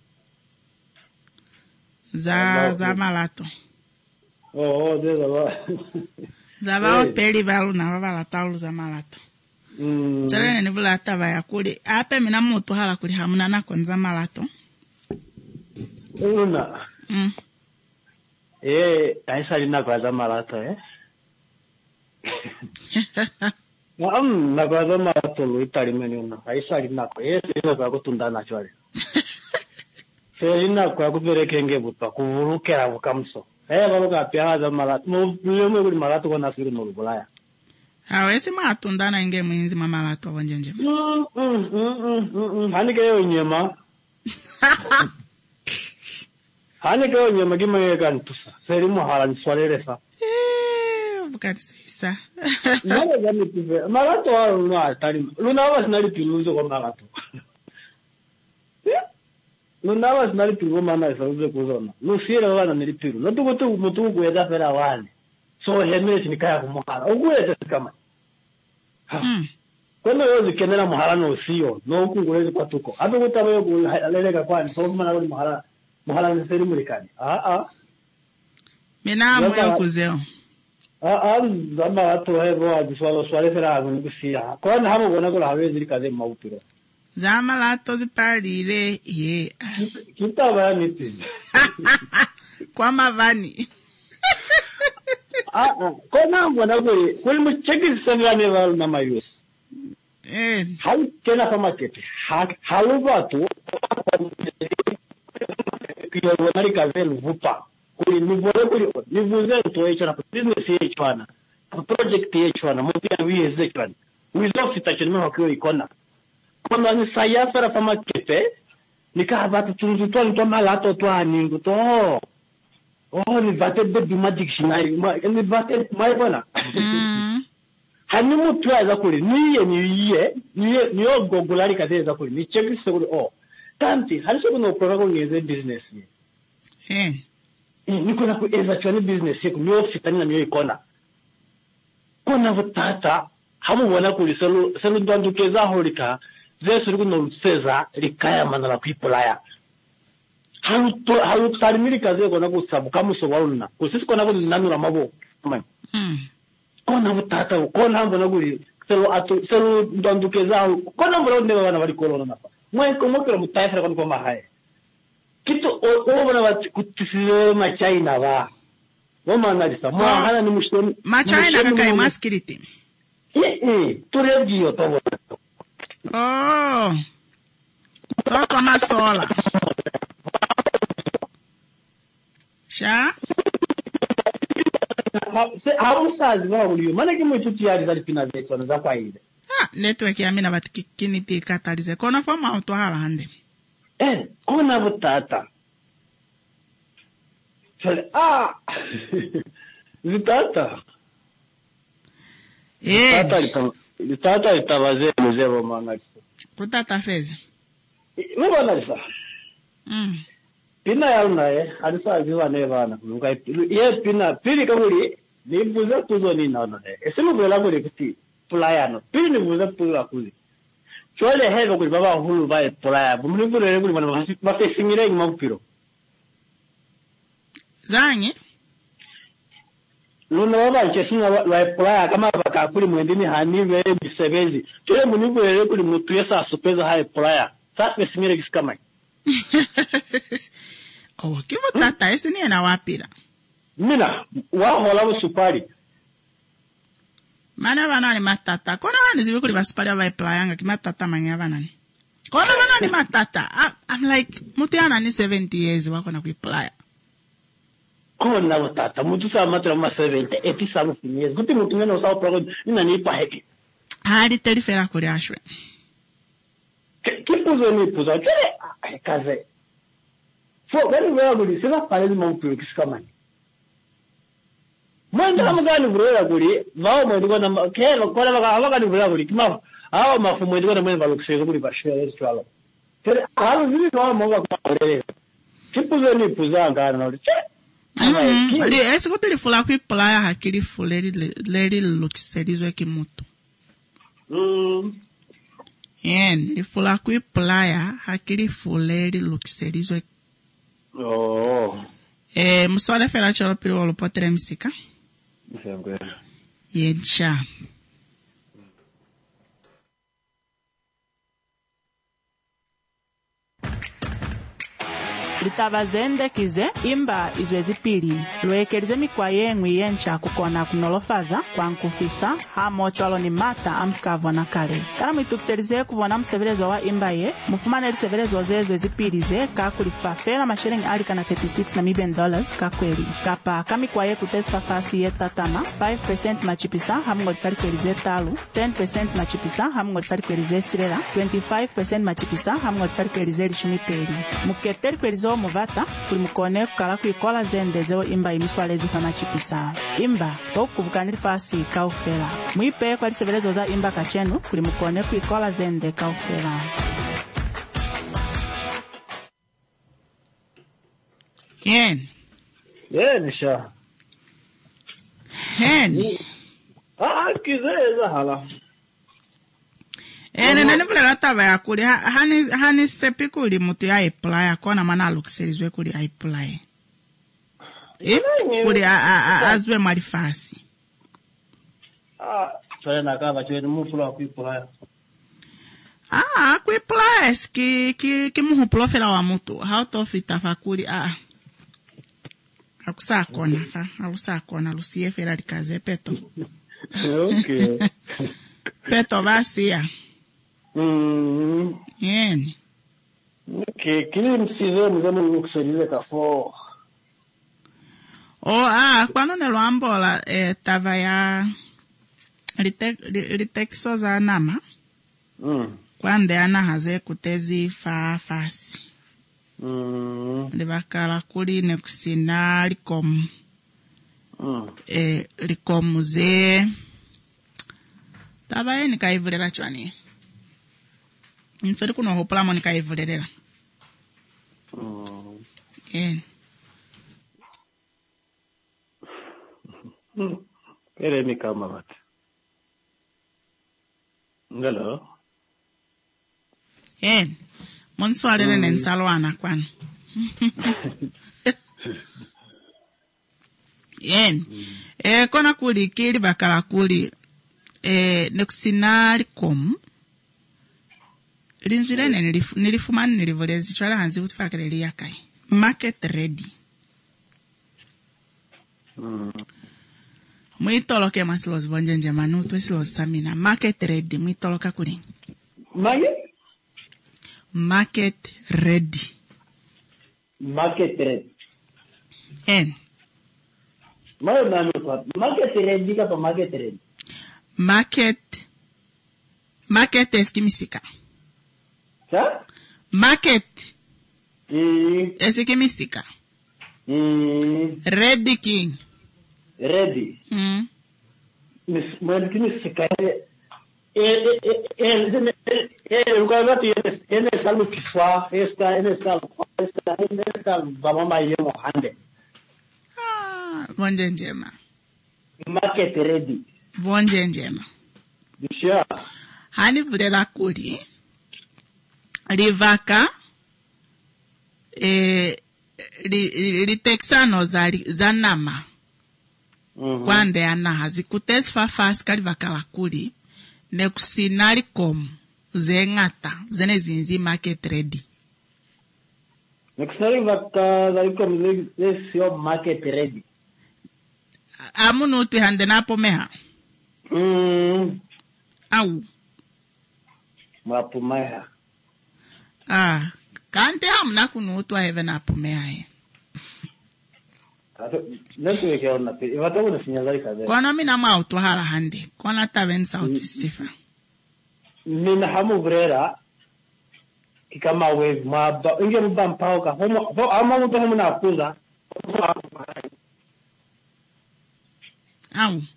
Za malato. Deza ba. Za bao peli balu na wavala taulu za malato. Chale nene bula taba ya kuli ape mina mutu hala kuli hamuna na kwanza malato. Una. Aisa lina kwa za malato nakwaza malato luitali meni una. Aisa lina kwa ino kwa kutundana chwale. Selina kwa kupereke ngebuta kuvurukera vukamso. Baluka pia za malato. Mwe kuli malato kwa nasiru nolubulaya. Hawezi matundana inge mwinzi mamalato wanjenje. Hanike yo nyema. Hanike yo nyema gima yegantusa. Seri muhala niswalelesa. Bukanisisa. Nale gani tive. Malato wa luna atari. Luna wa sinali piluzo kwa malato. Luna wa sinali piluzo mana isaruze kuzona. Lusira wana nilipiru. Natukutu mutuku kuweza fera wani. So hemesi nikaya kumuhala. Uguweze kama. Kwendo yozi kenera muhala no siyo. No ukungulezi kwa tuko. Ato kutaba yo kulelega kwani. So kumana wali muhala niseri mulikani. Mina mwe kuzeo. Zama watu hevo ajiswalo swale fera agunigusia. Kwa na hamu gona kula hawezi likaze maupiro. Zama lato zipalile ye. Kitaba ya niti. Kwa mavani. Kwa nambo na kuli mcheki sangane walu na mayus. Halu kena kama kete. Halu watu kiyo wanari kazelu vupa. Kuli nivuze to echana business echana. Project echana mupia wieze echana. Wizo fitachana hakyo ikona. Kama ni sayafara kama kete nikabatu tunzutwa ntoma lato twa ningu to. Ni vate de bima dictionary ni vate mai bona. Hani mutu aza kuli niye gogolari kadeza kuli ni cheki sekuli tanti hani sekuno program ngeze business ni. Niko na kueza chani business yeku niyo fitani na niyo ikona. Kona vutata hamu wana kuli selu ndandukeza holika zesu liku no seza likaya manala kuipulaya. Halu salimiri kaze kona kusabu kamuso waluna. Kusisi kona kuli nanura mabo. Kona vutata kona mbona kuli selu ndandukeza kona mbona ndeva wana wali kolona napa. Mwekera mutayafara kona kwa mahaye. Kito obona bati kutisire China ba. Woma analisa. Hana ni mushoni. China kaka imaskiriti. Turejio tobo. Toto masola. Sha? Hausazi vaulio. Mana kimuituti yari zali pina zetu wanaza kwa ile. Network ya mina batikini tikatalize. Kona foma autohala hande. Kona vutata. Vitata. Vitata itawaze mzee mangati. Kutata fezi. Mwa nalisa. Pina ya unae, alisa ziwa ne bana. Ye pina pili kamuri ni buza kuzo ni naona. Esimu bela kuri kuti pulayano. Pili ni buza pula kuzi. Chole hego kuri baba hulu vai pulaya. Bumuri kuri kuri mana bate singire ngapiro. Zangi Luna baba nchesina wa pulaya kama bakakuri mwendini hani vele bisebezi. Chole munibu ele kuri mutu yesa supeza hai pulaya. Sasa singire kisikama. Kivo tata ese ni na wapira. Mina wa hola supari. Mana bana ni matata. Kona wani zivi kuri basupari wa playa anga kimatata manya bana ni. Kona bana ni matata. I'm like mutiana ni 70 years wako na kuiplaya. Kona watata mutu sa matra ma 70 eti sa years. Guti mutu ngena usao progo ina ni pa heki. Hadi terifera kuri ashwe. Kipuzo ni puzo. Kere kaze. Fo gani wewe gudi sina pale mumpu kisikama. Mwenda mgani bro gudi vao mwenda na kero kora baka bro gudi kima awa mafu mwenda na mwenda balukse gudi bashwe swalo. Kere hawo zili kwa mwanga kwa lele. Kipuzo ni puzo ngana no. Ali ese kuteli fula ku playa hakili fuleri lukiserizwe kimutu. Li fula ku playa hakili fuleri lukiserizwe. Musole fela cholo pilo walo potere msika. Yencha. Litavazende kize imba izwezi pili lwekerize mikwa yengwi yencha kukona kunolofaza kwa nkufisa hamo chwalo ni mata amskavo na kale kana mwitukiserize kuvona mseverezo wa imba ye mufumane liseverezo zezwezi pili ze kakulifafela mashiringi alika na $36 kakweli kapa kamikwa ye kutesfa fasi ye tatama 5% machipisa hamungo lisarikerize talu 10% machipisa hamungo lisarikerize sirela 25% machipisa hamungo lisarikerize lishimipeli muketeri kwerizo muvata kuli mukone kukala kuikola zendezeo imba imiswalezi fama chipisa imba okubukaniri fasi kaufela mwipe kwa lisevelezo za imba kachenu kuli mukone kuikola zende kaufela yen sha hen kizeza hala nani vule ratava ya kuli hani sepi kuli mutu ya iplaya kona mana alukiserizwe kuli ya iplaya kuli azwe marifasi chole nakava chole mufula kuiplaya kuiplaya ki muhupulofela wa mutu hautofita fa kuli hakusakona lusiye fela likaze peto okay peto basi ya yen okay kili msizo mzamo nukuserize kafo kwano nelwambola tava ya litekso za nama kwande ana haze kutezi fasi libakala kuli nekusina likomu ze tava ye nikaivulera chwani nsori kuno hopulamo nikaivulera Kere ni kama bati. Ngalo. Monswalele nensalwana kwano. Kona kuli kili bakala kuli nekusinari komu. Linzirene nilifumani nilivulezi chwala hanzi utifakele liyakai. Market ready. Mwitoloke masilozi bonjenje manu twesilozi samina. Market ready. Mwitoloka kuli. Market ready. Mayo nani kwa market ready kapa market ready. Market eskimisika. Sa? Market. Eskimisika. Ready king. Ready. Mwen kimisika. Ukagati ene salu kiswa, ene salu vamama yemo hande. Bonje njema. Market ready. Bonje njema. Bisha. Hani vulela kuri. Rivaka. Litexano za nama. Kwande anaha. Zikutesi fafasi kalivaka la kuri. Nekusinari komu. Zengata. Zene zinzi market ready. Nekusinari vaka zalikomu zesio market ready. Amunu uti hande napo meha. Au. Mapo meha. Kante hamna kunu utu wa heve napo meha he. Nesu weke ona pe. Iwata una sinyazari kaze. Kwana mina mautu hala hande. Kwana tawen sauti sifa. Mina hamu vrera. Kikama wave maba. Inge mba mpauka. Hama mtu hamu na akuza. Au.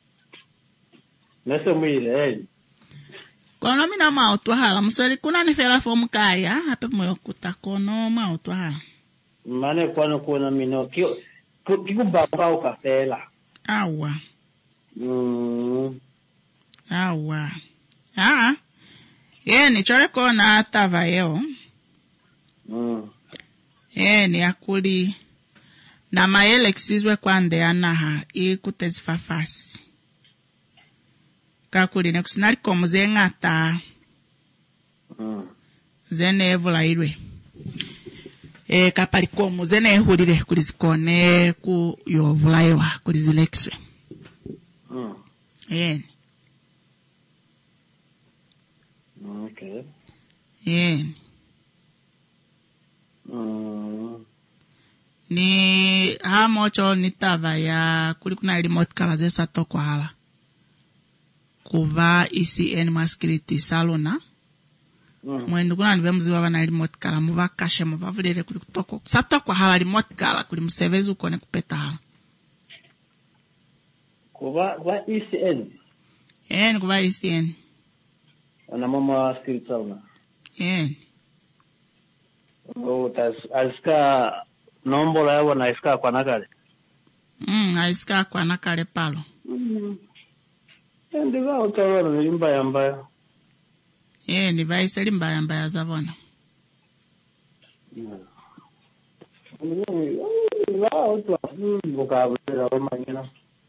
Nesu mwile. Kono mina mautu hala. Musoli kuna nifela fomu kaya. Hape mwe kutakono mautu hala. Mane kwano kuona mino. Kiku mpauka fela. Awa. Awa. Ni chore kona atava yeo. Ni akuli. Na maele kisizwe kwande anaha. Kutezi fafasi. Kakuli nekusinari komu zengata. Zene evula irwe. Kapari komu zene hurire kulizikone ku yovula ewa kulizilekiswe. Okay. Ni hamocho nitava ya kulikuna remote kala zesa toko hala. Kuva ECN maskiriti salona. Mwendo kuna nive mziwa wana remote kala muva kashe muva vulere kulikutoko. Sato kwa hala remote kala kuli msevezu kone kupeta hala. Kuva ECN? Kuva ECN. Ana mama maskiriti salona? Aliska nombola yawa na iska kwa nakale? Iska kwa nakale palo. Ndiva utawana mbaya mbaya. Ndiva iseli mbaya mbaya zavona. Ndiva utawana mukabela omanyina.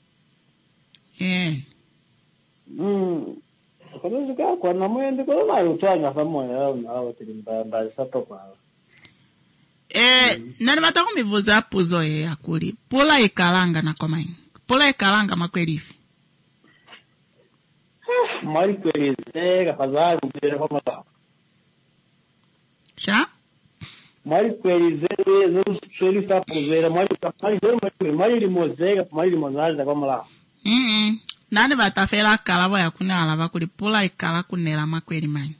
Kwa kwa na mwende kwa na utwana pamoja na hao timbamba sato kwa. Nani matako mivuza puzo ye akuli. Pula ikalanga na komai. Pula ikalanga makwelifi. Mari kwelizega fazari mbele kwa mata. Sha? Mari kwelizega zo soli sa puzera mari limozega mari limozali kwa mala. Nani batafela kalabo ya kuna alava kuli pula ikala kunela makweli mani.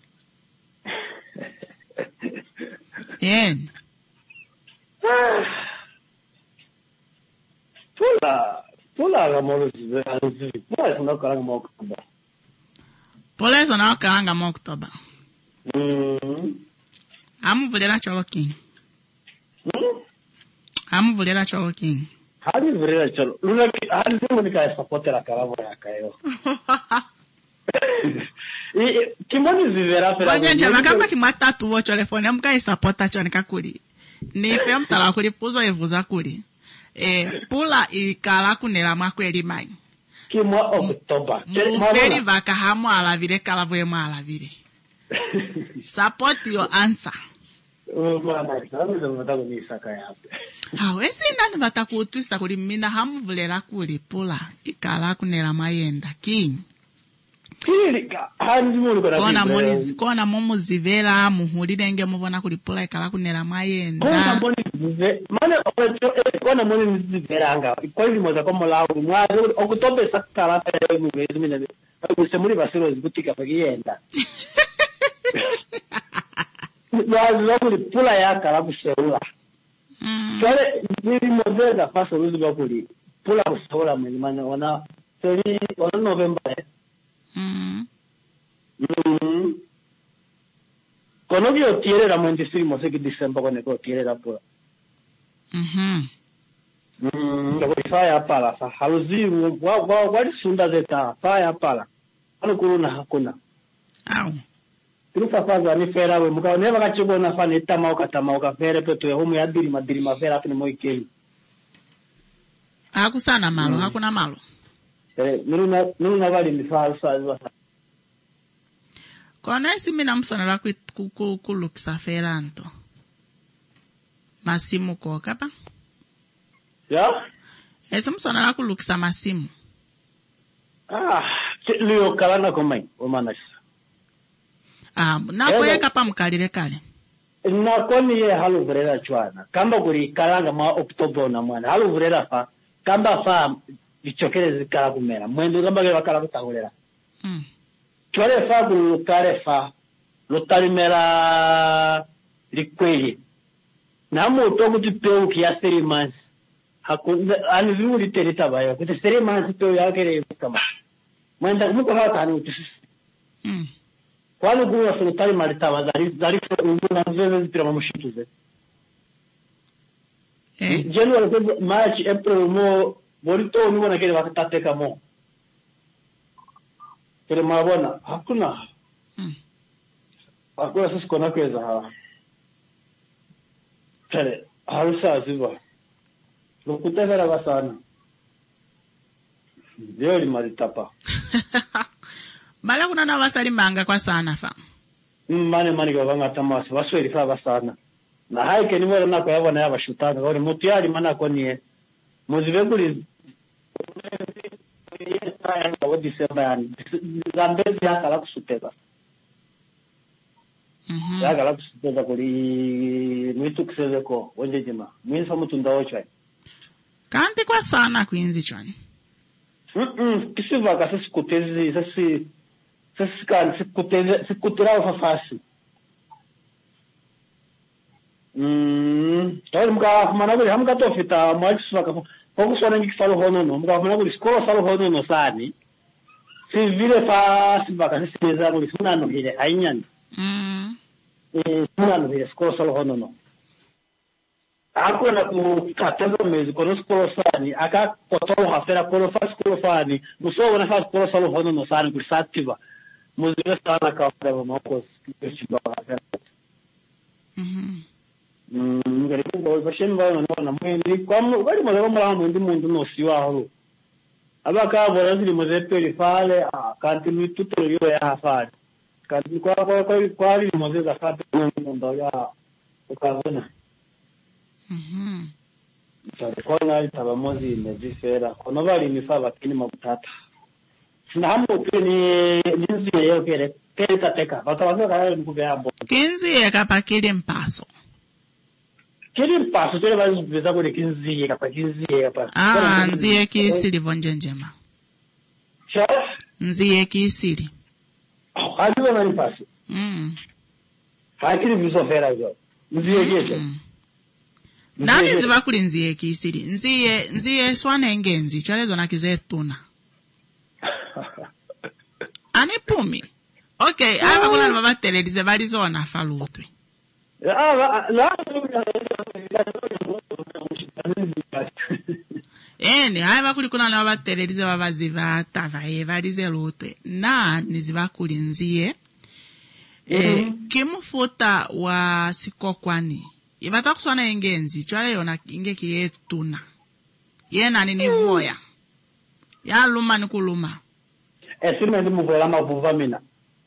Pula gamoro zizi. Pula sona kalanga mokutoba. Pula sona kalanga mokutoba. Amu vulela cholo king. Amu vulela cholo king. Hadi vulela cholo. Luna hadi monika sapotera kalabo ya kayo. Kimoni zivera fera. Wanya njama kama kimata tuwo telefone amuka isapota chone kakuli. Ni pe mtala kuli puzo evuza kuli. Pula ikala kunela makweli manyi. Kimwa Oktoba. Muferi vaka hamu alavire kalavo emu alavire. Support your answer. Esi nani vatakutuisa kuli mina hamu vulela kuli pula ikala kunela mayenda king. Pilika hanzi mulu kona momu zivela muhulire nge mubona kulipula ikala kunela mayenda kona moni zive mana kona moni ziveranga kwali moza komo lawo mwazi okutobe sakala pele mubezi mina kusemuli basiro zikutika pakiyenda mwazi kulipula yakala kuseula kale nili mozeza faso ruzi bakuli pula kuseula mwezi mana wana seri wana November Kono vio tiere la mwende siri mo seki December kone ko tiere la pula. Ngako faya pala sa haluzi wali sunda zeta faya pala. Ano kuruna hakuna. Au. Turufa faza ni fera we muka neva kachigo na fani tamauka fere peto ya humu ya dirima fera kini mo ikei. Hakusana malo, hakuna malo. Nuna wali mifaa sa Kona isi mina msonera kulukisa feranto. Masimu ko kapa? Ya? Isi msonera kulukisa masimu. Liyo kalana komai, omanas. Nako ye kapa mkalire kale? Nako ni ye halu vreda chwana. Kamba kuri kalanga ma Oktober na mwana. Halu vreda fa, kamba fa vichokere zikala kumera. Mwendo kamba kira wakala kutahulera. Chwale fa kulukare fa, lotalimera likweli. Namu utoku tipeu kia 3 months. Anivimu literita bayo. Kuti 3 months peu yakere kama. Mwenda kumuko hata hani utisisi. Kwani kuwa sulutari malitawa zarifu na mzeze zipira mamushituze. January, February, March, April mo, borito nuwa na kere wakatateka mo. Kere mabona, hakuna. Hakuna sisi kona kweza hawa. Kere, harusa ziva. Lukutevera basana. Leo li malitapa. Mala kuna na wasali manga kwa sana fa. Mane kwa vanga tamasi, wasweli fa basana. Na haike ni mwere nako yabona yabashutanga. Kore mutiyari manako niye. Muzivekuli wa December yani. Zambezi yakala kusutega. Yakala kusutega kuri mwitu kusezeko. Wenje jima. Mwinsa mutunda ochoy. Kanti kwa sana kuinzi chwani. Kisiva kasi sikutezi, sikutera ufafasi. Tawali mga managuli, hamka tofita, mwali kisiva fokus wana ngi salo honono, mga managuli skoro salo honono sani. Si vile fa siva kasi sineza nguli sunano hile, hainyani. Sunano hile, skoro salo honono. Ako na kukateza mezi kono skoro sani, aka kotoro hafera kono fa skoro fani, muso na fa skoro salo honono sani kulisativa. Muzile sana kafreva makos kishiba hafera. Ngaribu bashen bayo na mwendi kwa wali mwana mwana mwendi mundu no siwa holo. Abaka borazili mozepeli fale kanti mitutoro yo ya hafari. Kanti kwa ali mozeza fate ndo ya ukavuna. Kona itaba mozi imezifera. Kono bali mifaba kini mabutata. Sinahamu upini ninzi yeo kere tateka. Batawazo kaya mkube ambo. Kinzi ye kapa kili mpaso. Kili mpaso tole bali mpeza kule kinzi ye kapa kinzi ye kapa. Nzi ye kisiri vonjenjema. Nzi ye kisiri. Hadiwa na mpaso. Hakili vizofera hizo. Nzi ye kisiri. Nani ziba kuli nziye kisiri? Nziye swane ngenzi, chalezo na kizetuna. Ani pumi. Okay, aba kuna nababa teledize bali zona falutwe. Aba kuli kuna nababa teledize baba ziva tavaye bali zelutwe. Na niziba kuli nziye. Kimufuta wa sikokwani. Ibata kuswana engenzi, chwale yona inge kiye tuna. Yena nini voya. Ya luma ni kuluma. Esime ndi muvola mavuva mina.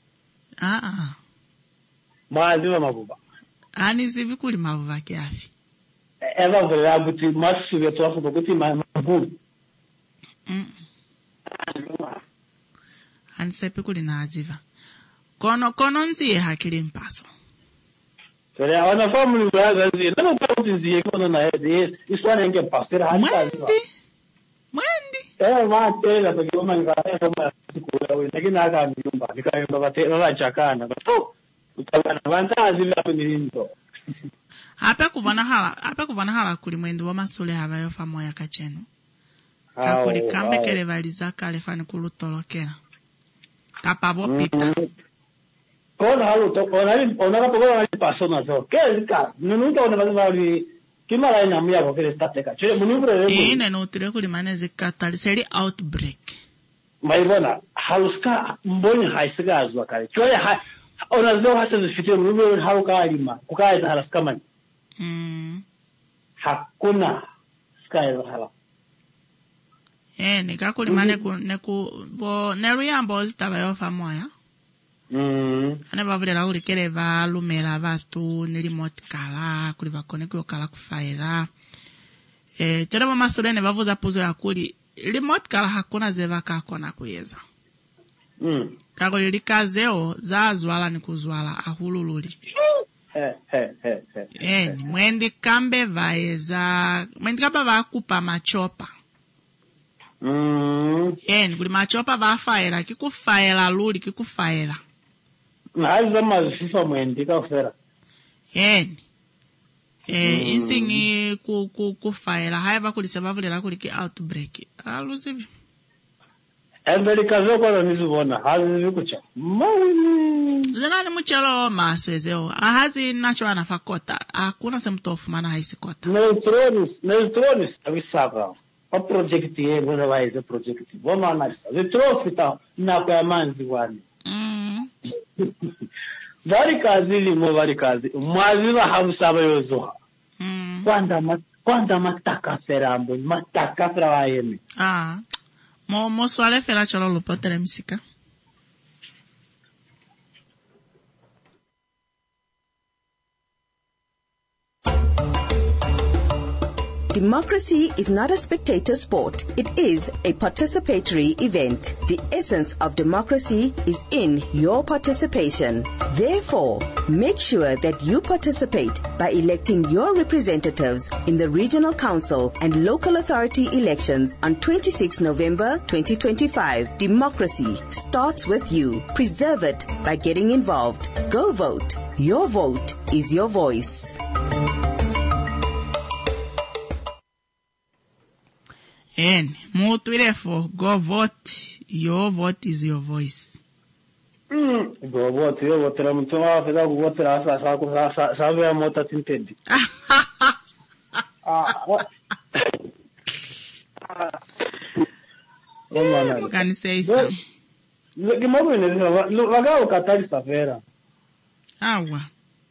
Maaziva mavuva. Ani zivi kuli mavuva kiafi. Eva vola buti masu vetu wafu kuti mavuva. Ansepe kuli na aziva. Kono nziye hakili mpaso. Sore wana family baga nziye. Nana pauti nziye kono na hedi. Iswana inge pasira hata aziva. Mwendi. Matela kwa kioma nikaya kama sikula wewe. Lakini haka nyumba. Nikayomba batela chakana. Utabana vanta aziva kunilindo. Hapa kuvana hala kuli mwendi wa masule havayo famoya kachenu. Kakuli kambe kele valiza kale fani kulutolokela. Kapabo pita. Kona halu to ona kapogo na pasona zo. Kelika, nununta ona vali kimala ina mia ko kele stateka. Chile munubre. Ine no tire kuli maneze katali seri outbreak. Maibona haluska mboni haisiga azwa kale. Chole ona zo hasa zifite munubre halu kalima. Kukaida haluska mani. Hakuna sky hala. Nikakuli mane bo neru yambo zitaba yofa moya. Ane bavulera uli kele valumela vatu ni remote kala kuli vakone kuyo kala kufaila. Chora masurene vavuza puzo ya kuli remote kala hakuna zeva kakona kuyeza. Kakuli likazeo za zwala ni kuzwala ahulululi. Mwendi kambe vaeza mwendi kapa vakupa machopa. Kuli machopa vafaela kikufaela luli kikufaela. Haza mazifa mwendi kafera. Insingi kufaela haiva kulisema vulera kuliki outbreak. Alusivi. Endeli kazo kwa nizubona hazi kucha. Zenani mchelo maswezeo. Ahazi nacho anafakota. Hakuna semtofu mana haisikota. Neutronis avisaka. A project ye bona waize project. Voma analisa. Vitrofita na kwa manzi wani. Vari kazi limo vari kazi. Mwaziva hamusaba yozoha. Kwanda mataka ferambo. Mataka frawayemi. Mo swale fera cholo lupotere msika. Democracy is not a spectator sport. It is a participatory event. The essence of democracy is in your participation. Therefore, make sure that you participate by electing your representatives in the Regional Council and local authority elections on 26 November 2025. Democracy starts with you. Preserve it by getting involved. Go vote. Your vote is your voice. Mutwirefo, go vote. Your vote is your voice. Go vote. Yo votera mutuma feda go votera sa sabe a mota tintendi. Can you say so? Que modo ne vaga o katari safera. Awa.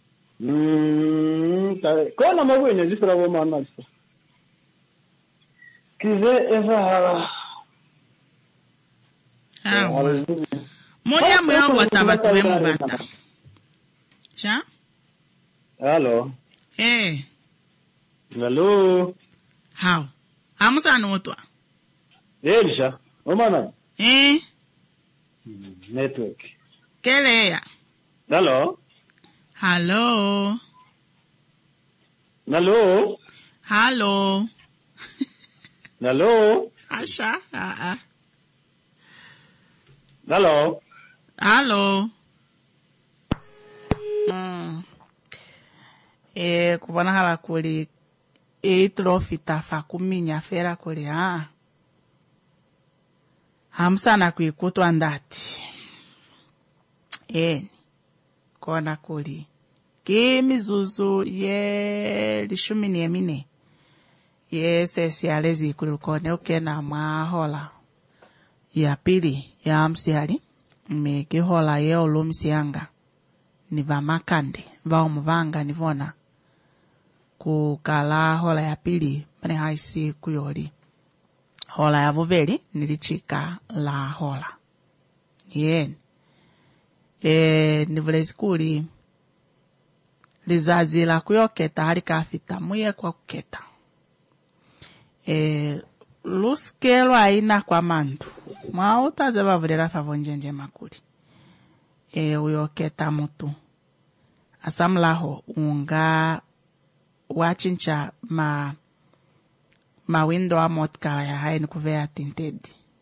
Kona modo ne zifra bo manalisa. Kize esa Moja mwe wata batu we mubata. Cha? Hello. Hello. How? Amusa no otwa. Elisha. Omana. Network. Kele ya. Hello. Hello. Hello. Hello. Hello. Asha. Hello. Hello. Kubona hala kuli trofita fa kuminya fera kuli hamsana kuikutwa ndati kona kuli kimizuzu ye lishumini emine sesi alezi kulikone ukena mahola ya pili ya msiali meke hola ye olumsianga ni vamakande vaomuvanga nivona kukala hola ya pili pane haisi kuyoli hola ya vuveli nilichika la hola nivulezi kuli lizazi la kuyoketa halika afita muye kwa kuketa luskelo aina kwa mandu mwa utaze bavulera favonjenje makuli uyoketa mutu asamlaho unga wachincha ma window amot kala ya haini kuvea tinted.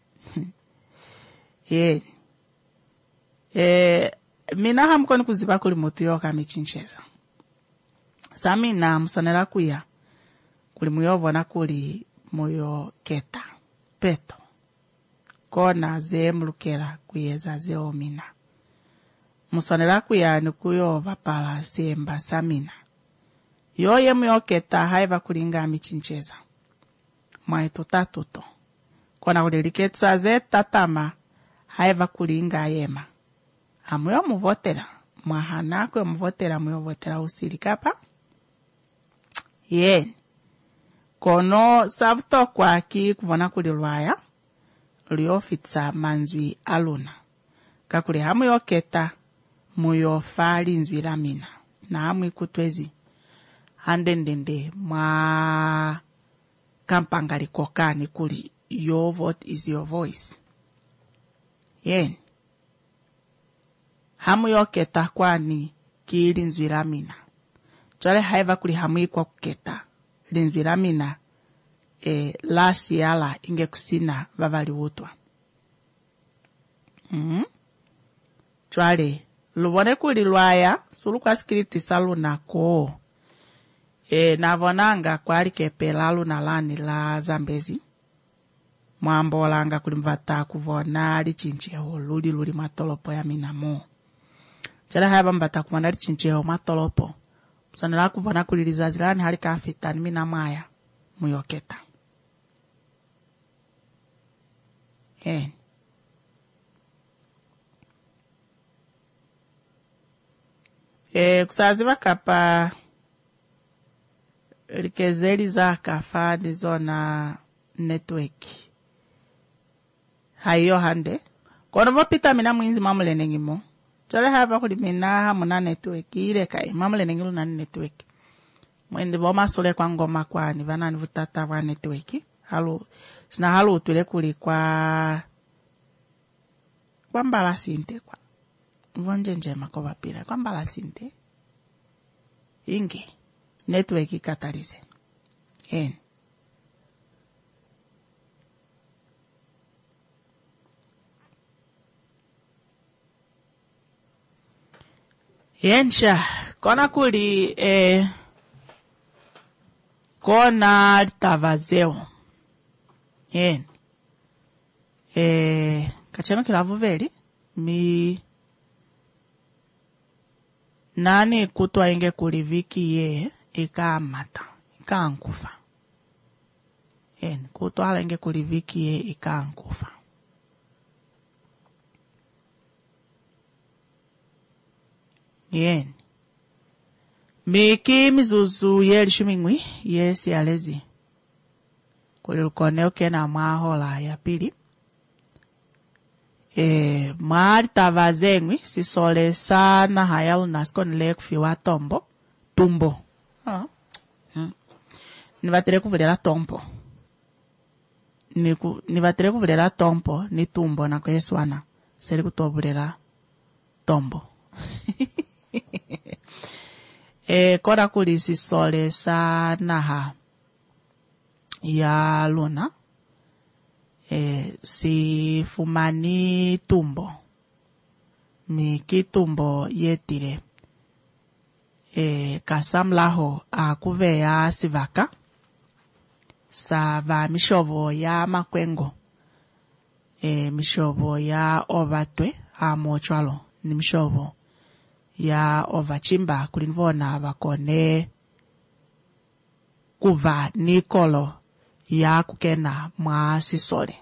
Mina hamkoni kuziba kuli mutu yoka michincheza. Samina musonera kuya kuli muyovona kuli muyo keta peto kona zemlukela kuyeza zeomina musonera kuya nikuyo vapala semba samina yoye muyo keta haiva kulinga michincheza mwaitu tatuto kona kuliliketsa ze tatama haiva kulinga yema amuyo muvotera mwahana kwe muvotera muyo votera usilikapa kono savto kwaki kuvona kuli lwaya liofitsa manzwi aluna kakuli hamu yoketa muyo fali nzwi lamina na hamu ikutwezi handendende mwa kampangali kokani kuli your vote is your voice. Hamu yoketa kwani kili nzwi lamina chale haiva kuli hamu ikwa kuketa linzwi lamina lasi yala inge kusina vavali utwa. Chwale lubone kuli lwaya sulu kwa skiriti salu nako navonanga kwa alikepela luna lani la Zambezi mwambolanga kuli mvata kuvona lichincheho luli matolopo ya minamo chale haiva mbata kuvona lichincheho matolopo sanela kuvona kuli lizazilani hali kafitani minamaya muyoketa. Kusaziva kapa likezeli za kafa nizona network hayo hande kono vopita mina mwinzi mamulenengimo chale hava kuli mina hamuna network ile kai mamulenengilu na network mwende boma sole kwa ngoma kwani vana nivutata wa network sina halu utwele kuli kwa mbala sinte kwa mvonje njema kwa vapila kwa mbala sinte inge network katalize yensha kona kuli kona tavazeo kachano kilavu veli mi nani kutwa inge kuli viki ye ikamata ikankufa kutwa ala inge kuli viki ye ikankufa miki mizuzu ye lishumingwi yesi alezi kuli lukoneo kena mwahola ya pili mwari tavazengwi sisole sana hayalu naskoni le kufiwa tumbo nivatire kuvulela tombo nivatire kuvulela tombo ni tumbo na kweswana seri kutovulela tombo kora kuli sisole sana ya luna si fumani tumbo miki tumbo yetire kasamlaho akuveya sivaka sava mishovo ya makwengo mishovo ya ovatwe amochwalo ni mishovo ya ovachimba kulinvona vakone kuva nikolo ya kukena mwa sisole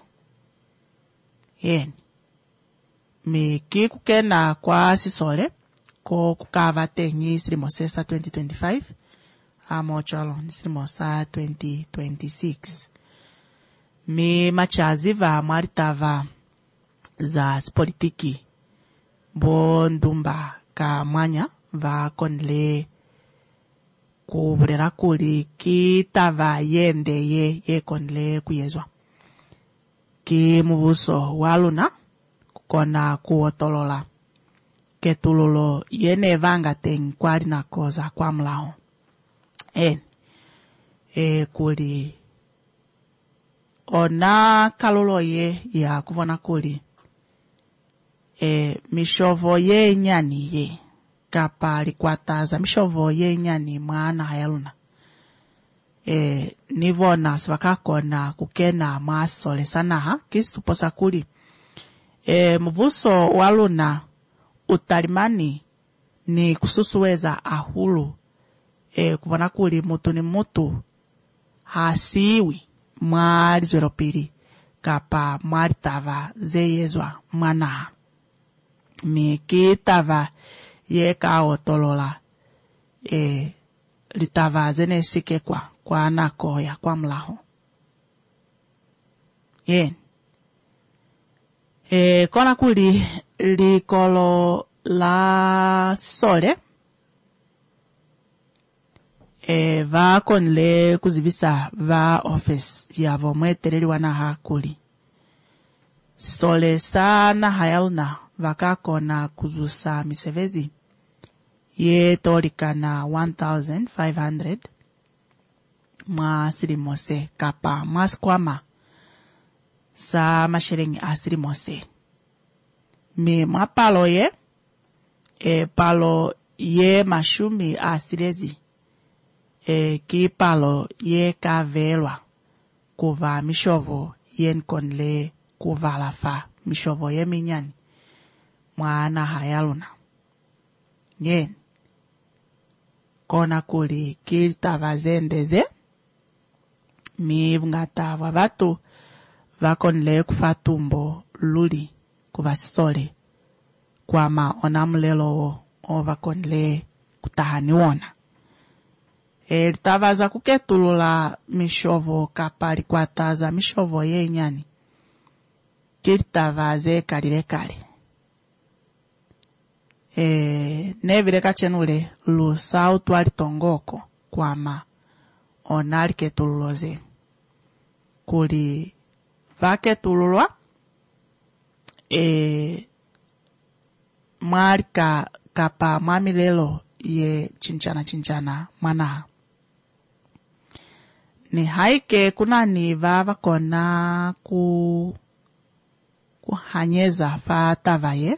miki kukena kwa sisole ko kukava tenyi sirimosesa 2025 amochalo sirimosesa 2026 mi machazi va mwaritava za spolitiki bondumba ka mwanya va konle kuvulera kuli kitava yende ye konle kuyezwa ki muvuso waluna kukona kuotolola ketululo yene vanga ten kwari na koza kwa mlao kuli ona kalulo ye ya kuvona kuli mishovo ye nyani ye kapa likwataza mishovo ye nyani mwana hayaluna nivona svakakona kukena masole sanaha kisuposa kuli mvuso waluna utalimani ni kususuweza ahulu kuvona kuli mutu ni mutu hasiwi mwali zweropiri kapa mwali tava zeyezwa mwanaha miki tava ye kaotolola litava zene sike kwa nako ya kwa mlaho kona kuli likolo la sole va konle kuzivisa va office ya vomweteleli wanaha kuli sole sana hayaluna vakakona kuzusa misevezi ye tolikana 1,500 masilimose kapa maskwama sa mashilingi asilimose mi mapalo ye palo ye mashumi asilezi ki palo ye kavelwa kuva mishovo yen konle kuva lafa mishovo ye minyani mwana hayaluna kona kuli kiltava zendeze mi vungatava vatu vakonle kufatumbo luli kuvasole kwama onamulelo o vakonle kutahaniwona litavaza kuketulula mishovo kapa likwataza mishovo yenyani kilitavaze kalilekale nevile kachenule lusau twalitongoko kwama onaliketululoze kuli vaketululwa mwalika kapa mwamilelo ye chinchana mwanaha ni haike kuna ni vakona kuhanyeza fa tavaye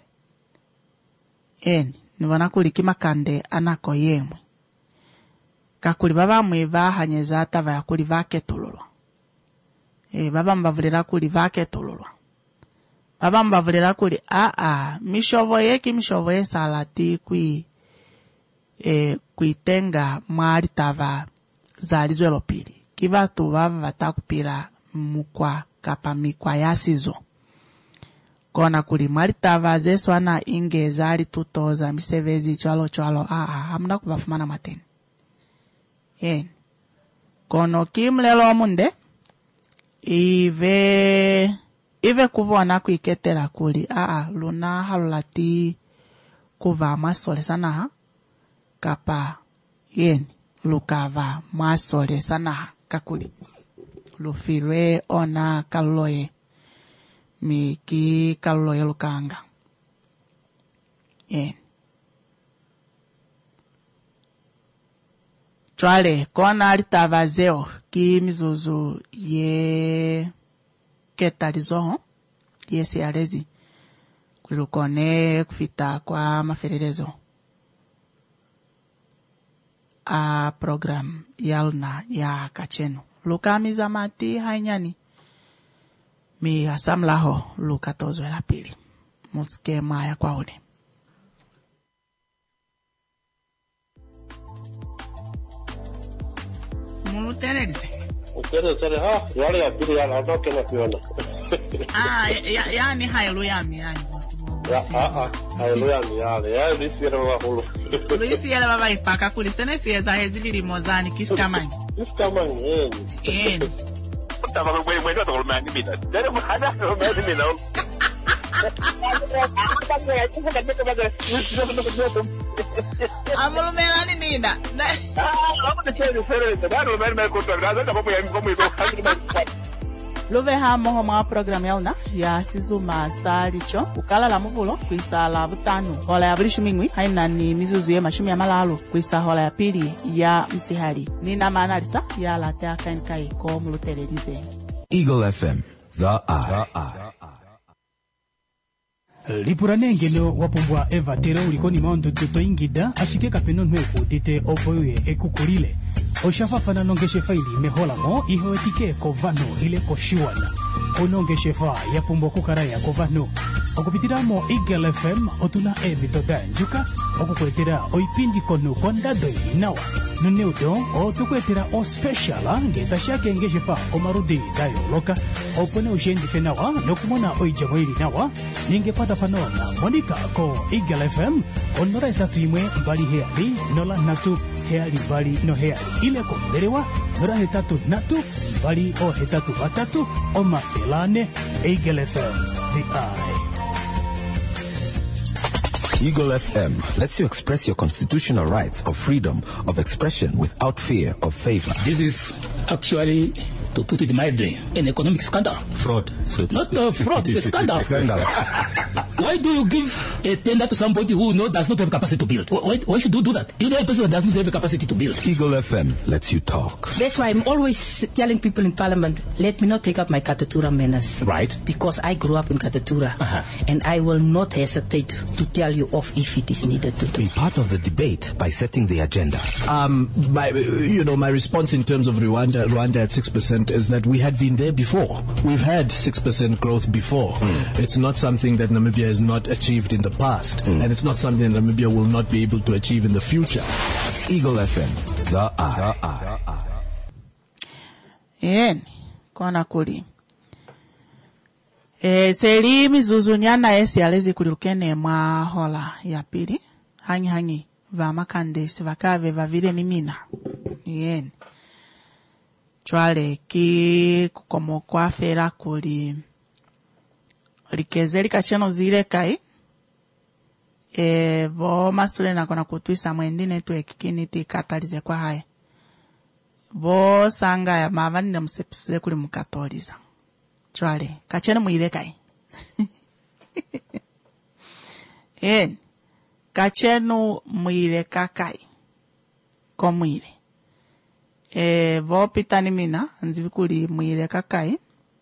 nivona kuli kimakande anako yemwe kakuli vavamwe vahanyeza tavaya kuli vaketululwa vavambavulira kuli vaketululwa vavambavulira kuli mishovo ye salati kuitenga mwali tava zalizwelopili kivatu vava vatakupila mukwa kapa mikwa yasizo kona kuli mwali tava zeswana inge zali tutoza misevezi chwalo hamuna kuvafumana mateni kono kimlelo munde ive kuvona kuiketela kuli luna halulati kuva masole sanaha kapa lukava masole sanaha kakuli lufilwe ona kaluloye miki kaluloye lukanga chwale kona alitava zeo ki mizuzu ye ketalizoho yesi alezi kulukone kufita kwa mafererezo a program yalna ya kachenu lukamiza mati hainyani mi asamlaho lukatozwe la pili mutske maya kwaone mulutereze utereze yale ya pili yana ndoke na kuona yani hailu yami yani hailu yami ya lisiere wa hulu lisiere baba ipaka kulisene sieza hezili limozani kiskamanyi tava mwe ndo tolmani mina dere mhana tolmani mina amulumelani nina vamos deixar de ser esse dano mas me contornado da como eu como Luveha moho mwa programu yauna ya sizuma salicho ukala la muvulo kuisa la butano hola ya bulishu mingwi haina ni mizuzu ya mashumi ya malalo kuisa hola ya pili ya msihari nina maanalisa ya latea kainkai ko mulutelelize Eagle FM, the eye. lipuranengeno wapumbwa eva tere ulikoni maondo toto ingida ashike kapeno nweko tite opoye ekukulile oshafafana nongeshe faili meholamo ihoetike kovano ile koshiwana onongeshe fa yapumbwa kukaraya kovano okupitiramo Eagle FM otuna evitoda njuka okukwetera oipindi kono kondado inawa nuneudo otukwetera o special ngetashake ngeshe fa omarudi dayo loka opone ushendi fenawa nokumona oijamoiri nawa ningepata fanona monika ko Eagle FM onora etatu imwe mbali heali nola natu heali mbali no heali ile konderewa nora hetatu natu mbali o hetatu batatu o mafelane Eagle FM the eye. Eagle FM lets you express your constitutional rights of freedom of expression without fear of favor. This is actually, to put it mildly, an economic scandal. Fraud. Not fraud, it's a scandal. Why do you give a tender to somebody who does not have capacity to build? Why should you do that? You know a person that doesn't have the capacity to build. Eagle FM lets you talk. That's why I'm always telling people in Parliament, let me not take up my Katatura manners. Right. Because I grew up in Katatura. And I will not hesitate to tell you off if it is needed to. Be part of the debate by setting the agenda. My response in terms of Rwanda at 6% is that we had been there before. We've had 6% growth before. It's not something that Namibia has not achieved in the past. And it's not something that Namibia will not be able to achieve in the future. Eagle FM, the eye. Yen, kona kuli. Seli mizuzu nyana esi alezi kulukene mwa hola ya pili. Hangi va makandesi vakave vavile ni mina. Yen. Chwale ki kukomo kwa fera kuli likezeli kacheno zile kai vo masule na kona kutwisa mwendine tu ekikini ti katalize kwa haya vo sanga ya mavani na msepise kuli mukatoliza chwale kacheno mwile kai kacheno mwile kakai ko mwile vo pitani mina nzivikuli mwile kakai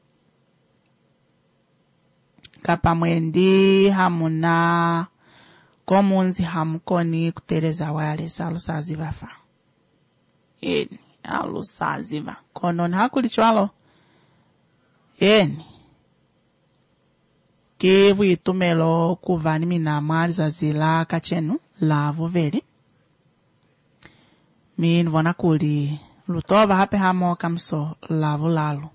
kapa mwendi hamuna komunzi hamukoni kutereza wale salusaziva fa alusaziva kono hakuli chwalo kevu itumelo kuvani mina maliza zila kachenu lavu veli min vona kuli lutova hape hamo kamso lavu lalo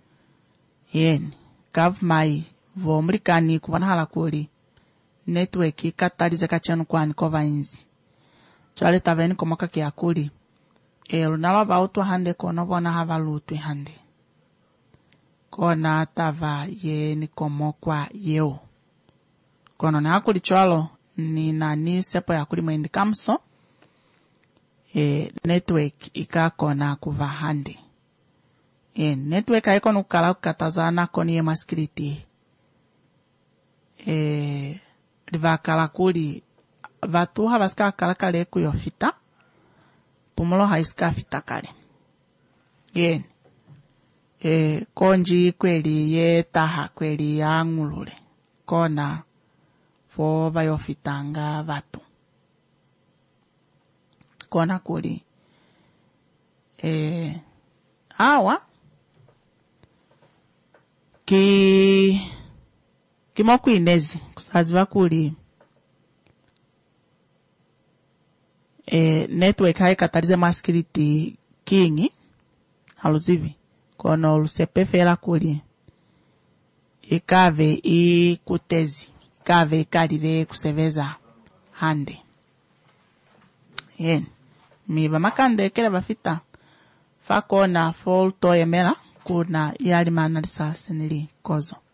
kavmai vomrikani kuvana hala kuli network katalize kachenu kwani kova inzi chale taveni komoka kia kuli lunalo vautwa hande kono vona hava lutwi hande kona tava ye ni komokwa yeo kono na hakuli chwalo ni nani sepo ya kuli mwendi kamso network ikakona kuva hande network haiko nukala kukatazana koni ye maskiriti livakala kuli vatuha vasika kala kale kuyofita pumulo haisika fita kale konji kweli ye taha kweli ya ngulule kona fo vayofitanga vatu kona kuli awa kimoku inezi kusaziva kuli network hai katalize maskiriti kingi aluzivi kono lusepefela kuli ikave ikutezi ikave ikalile kuseveza hande miva makande kele bafita fakona folto yemela kuna yali manalisa senili kozo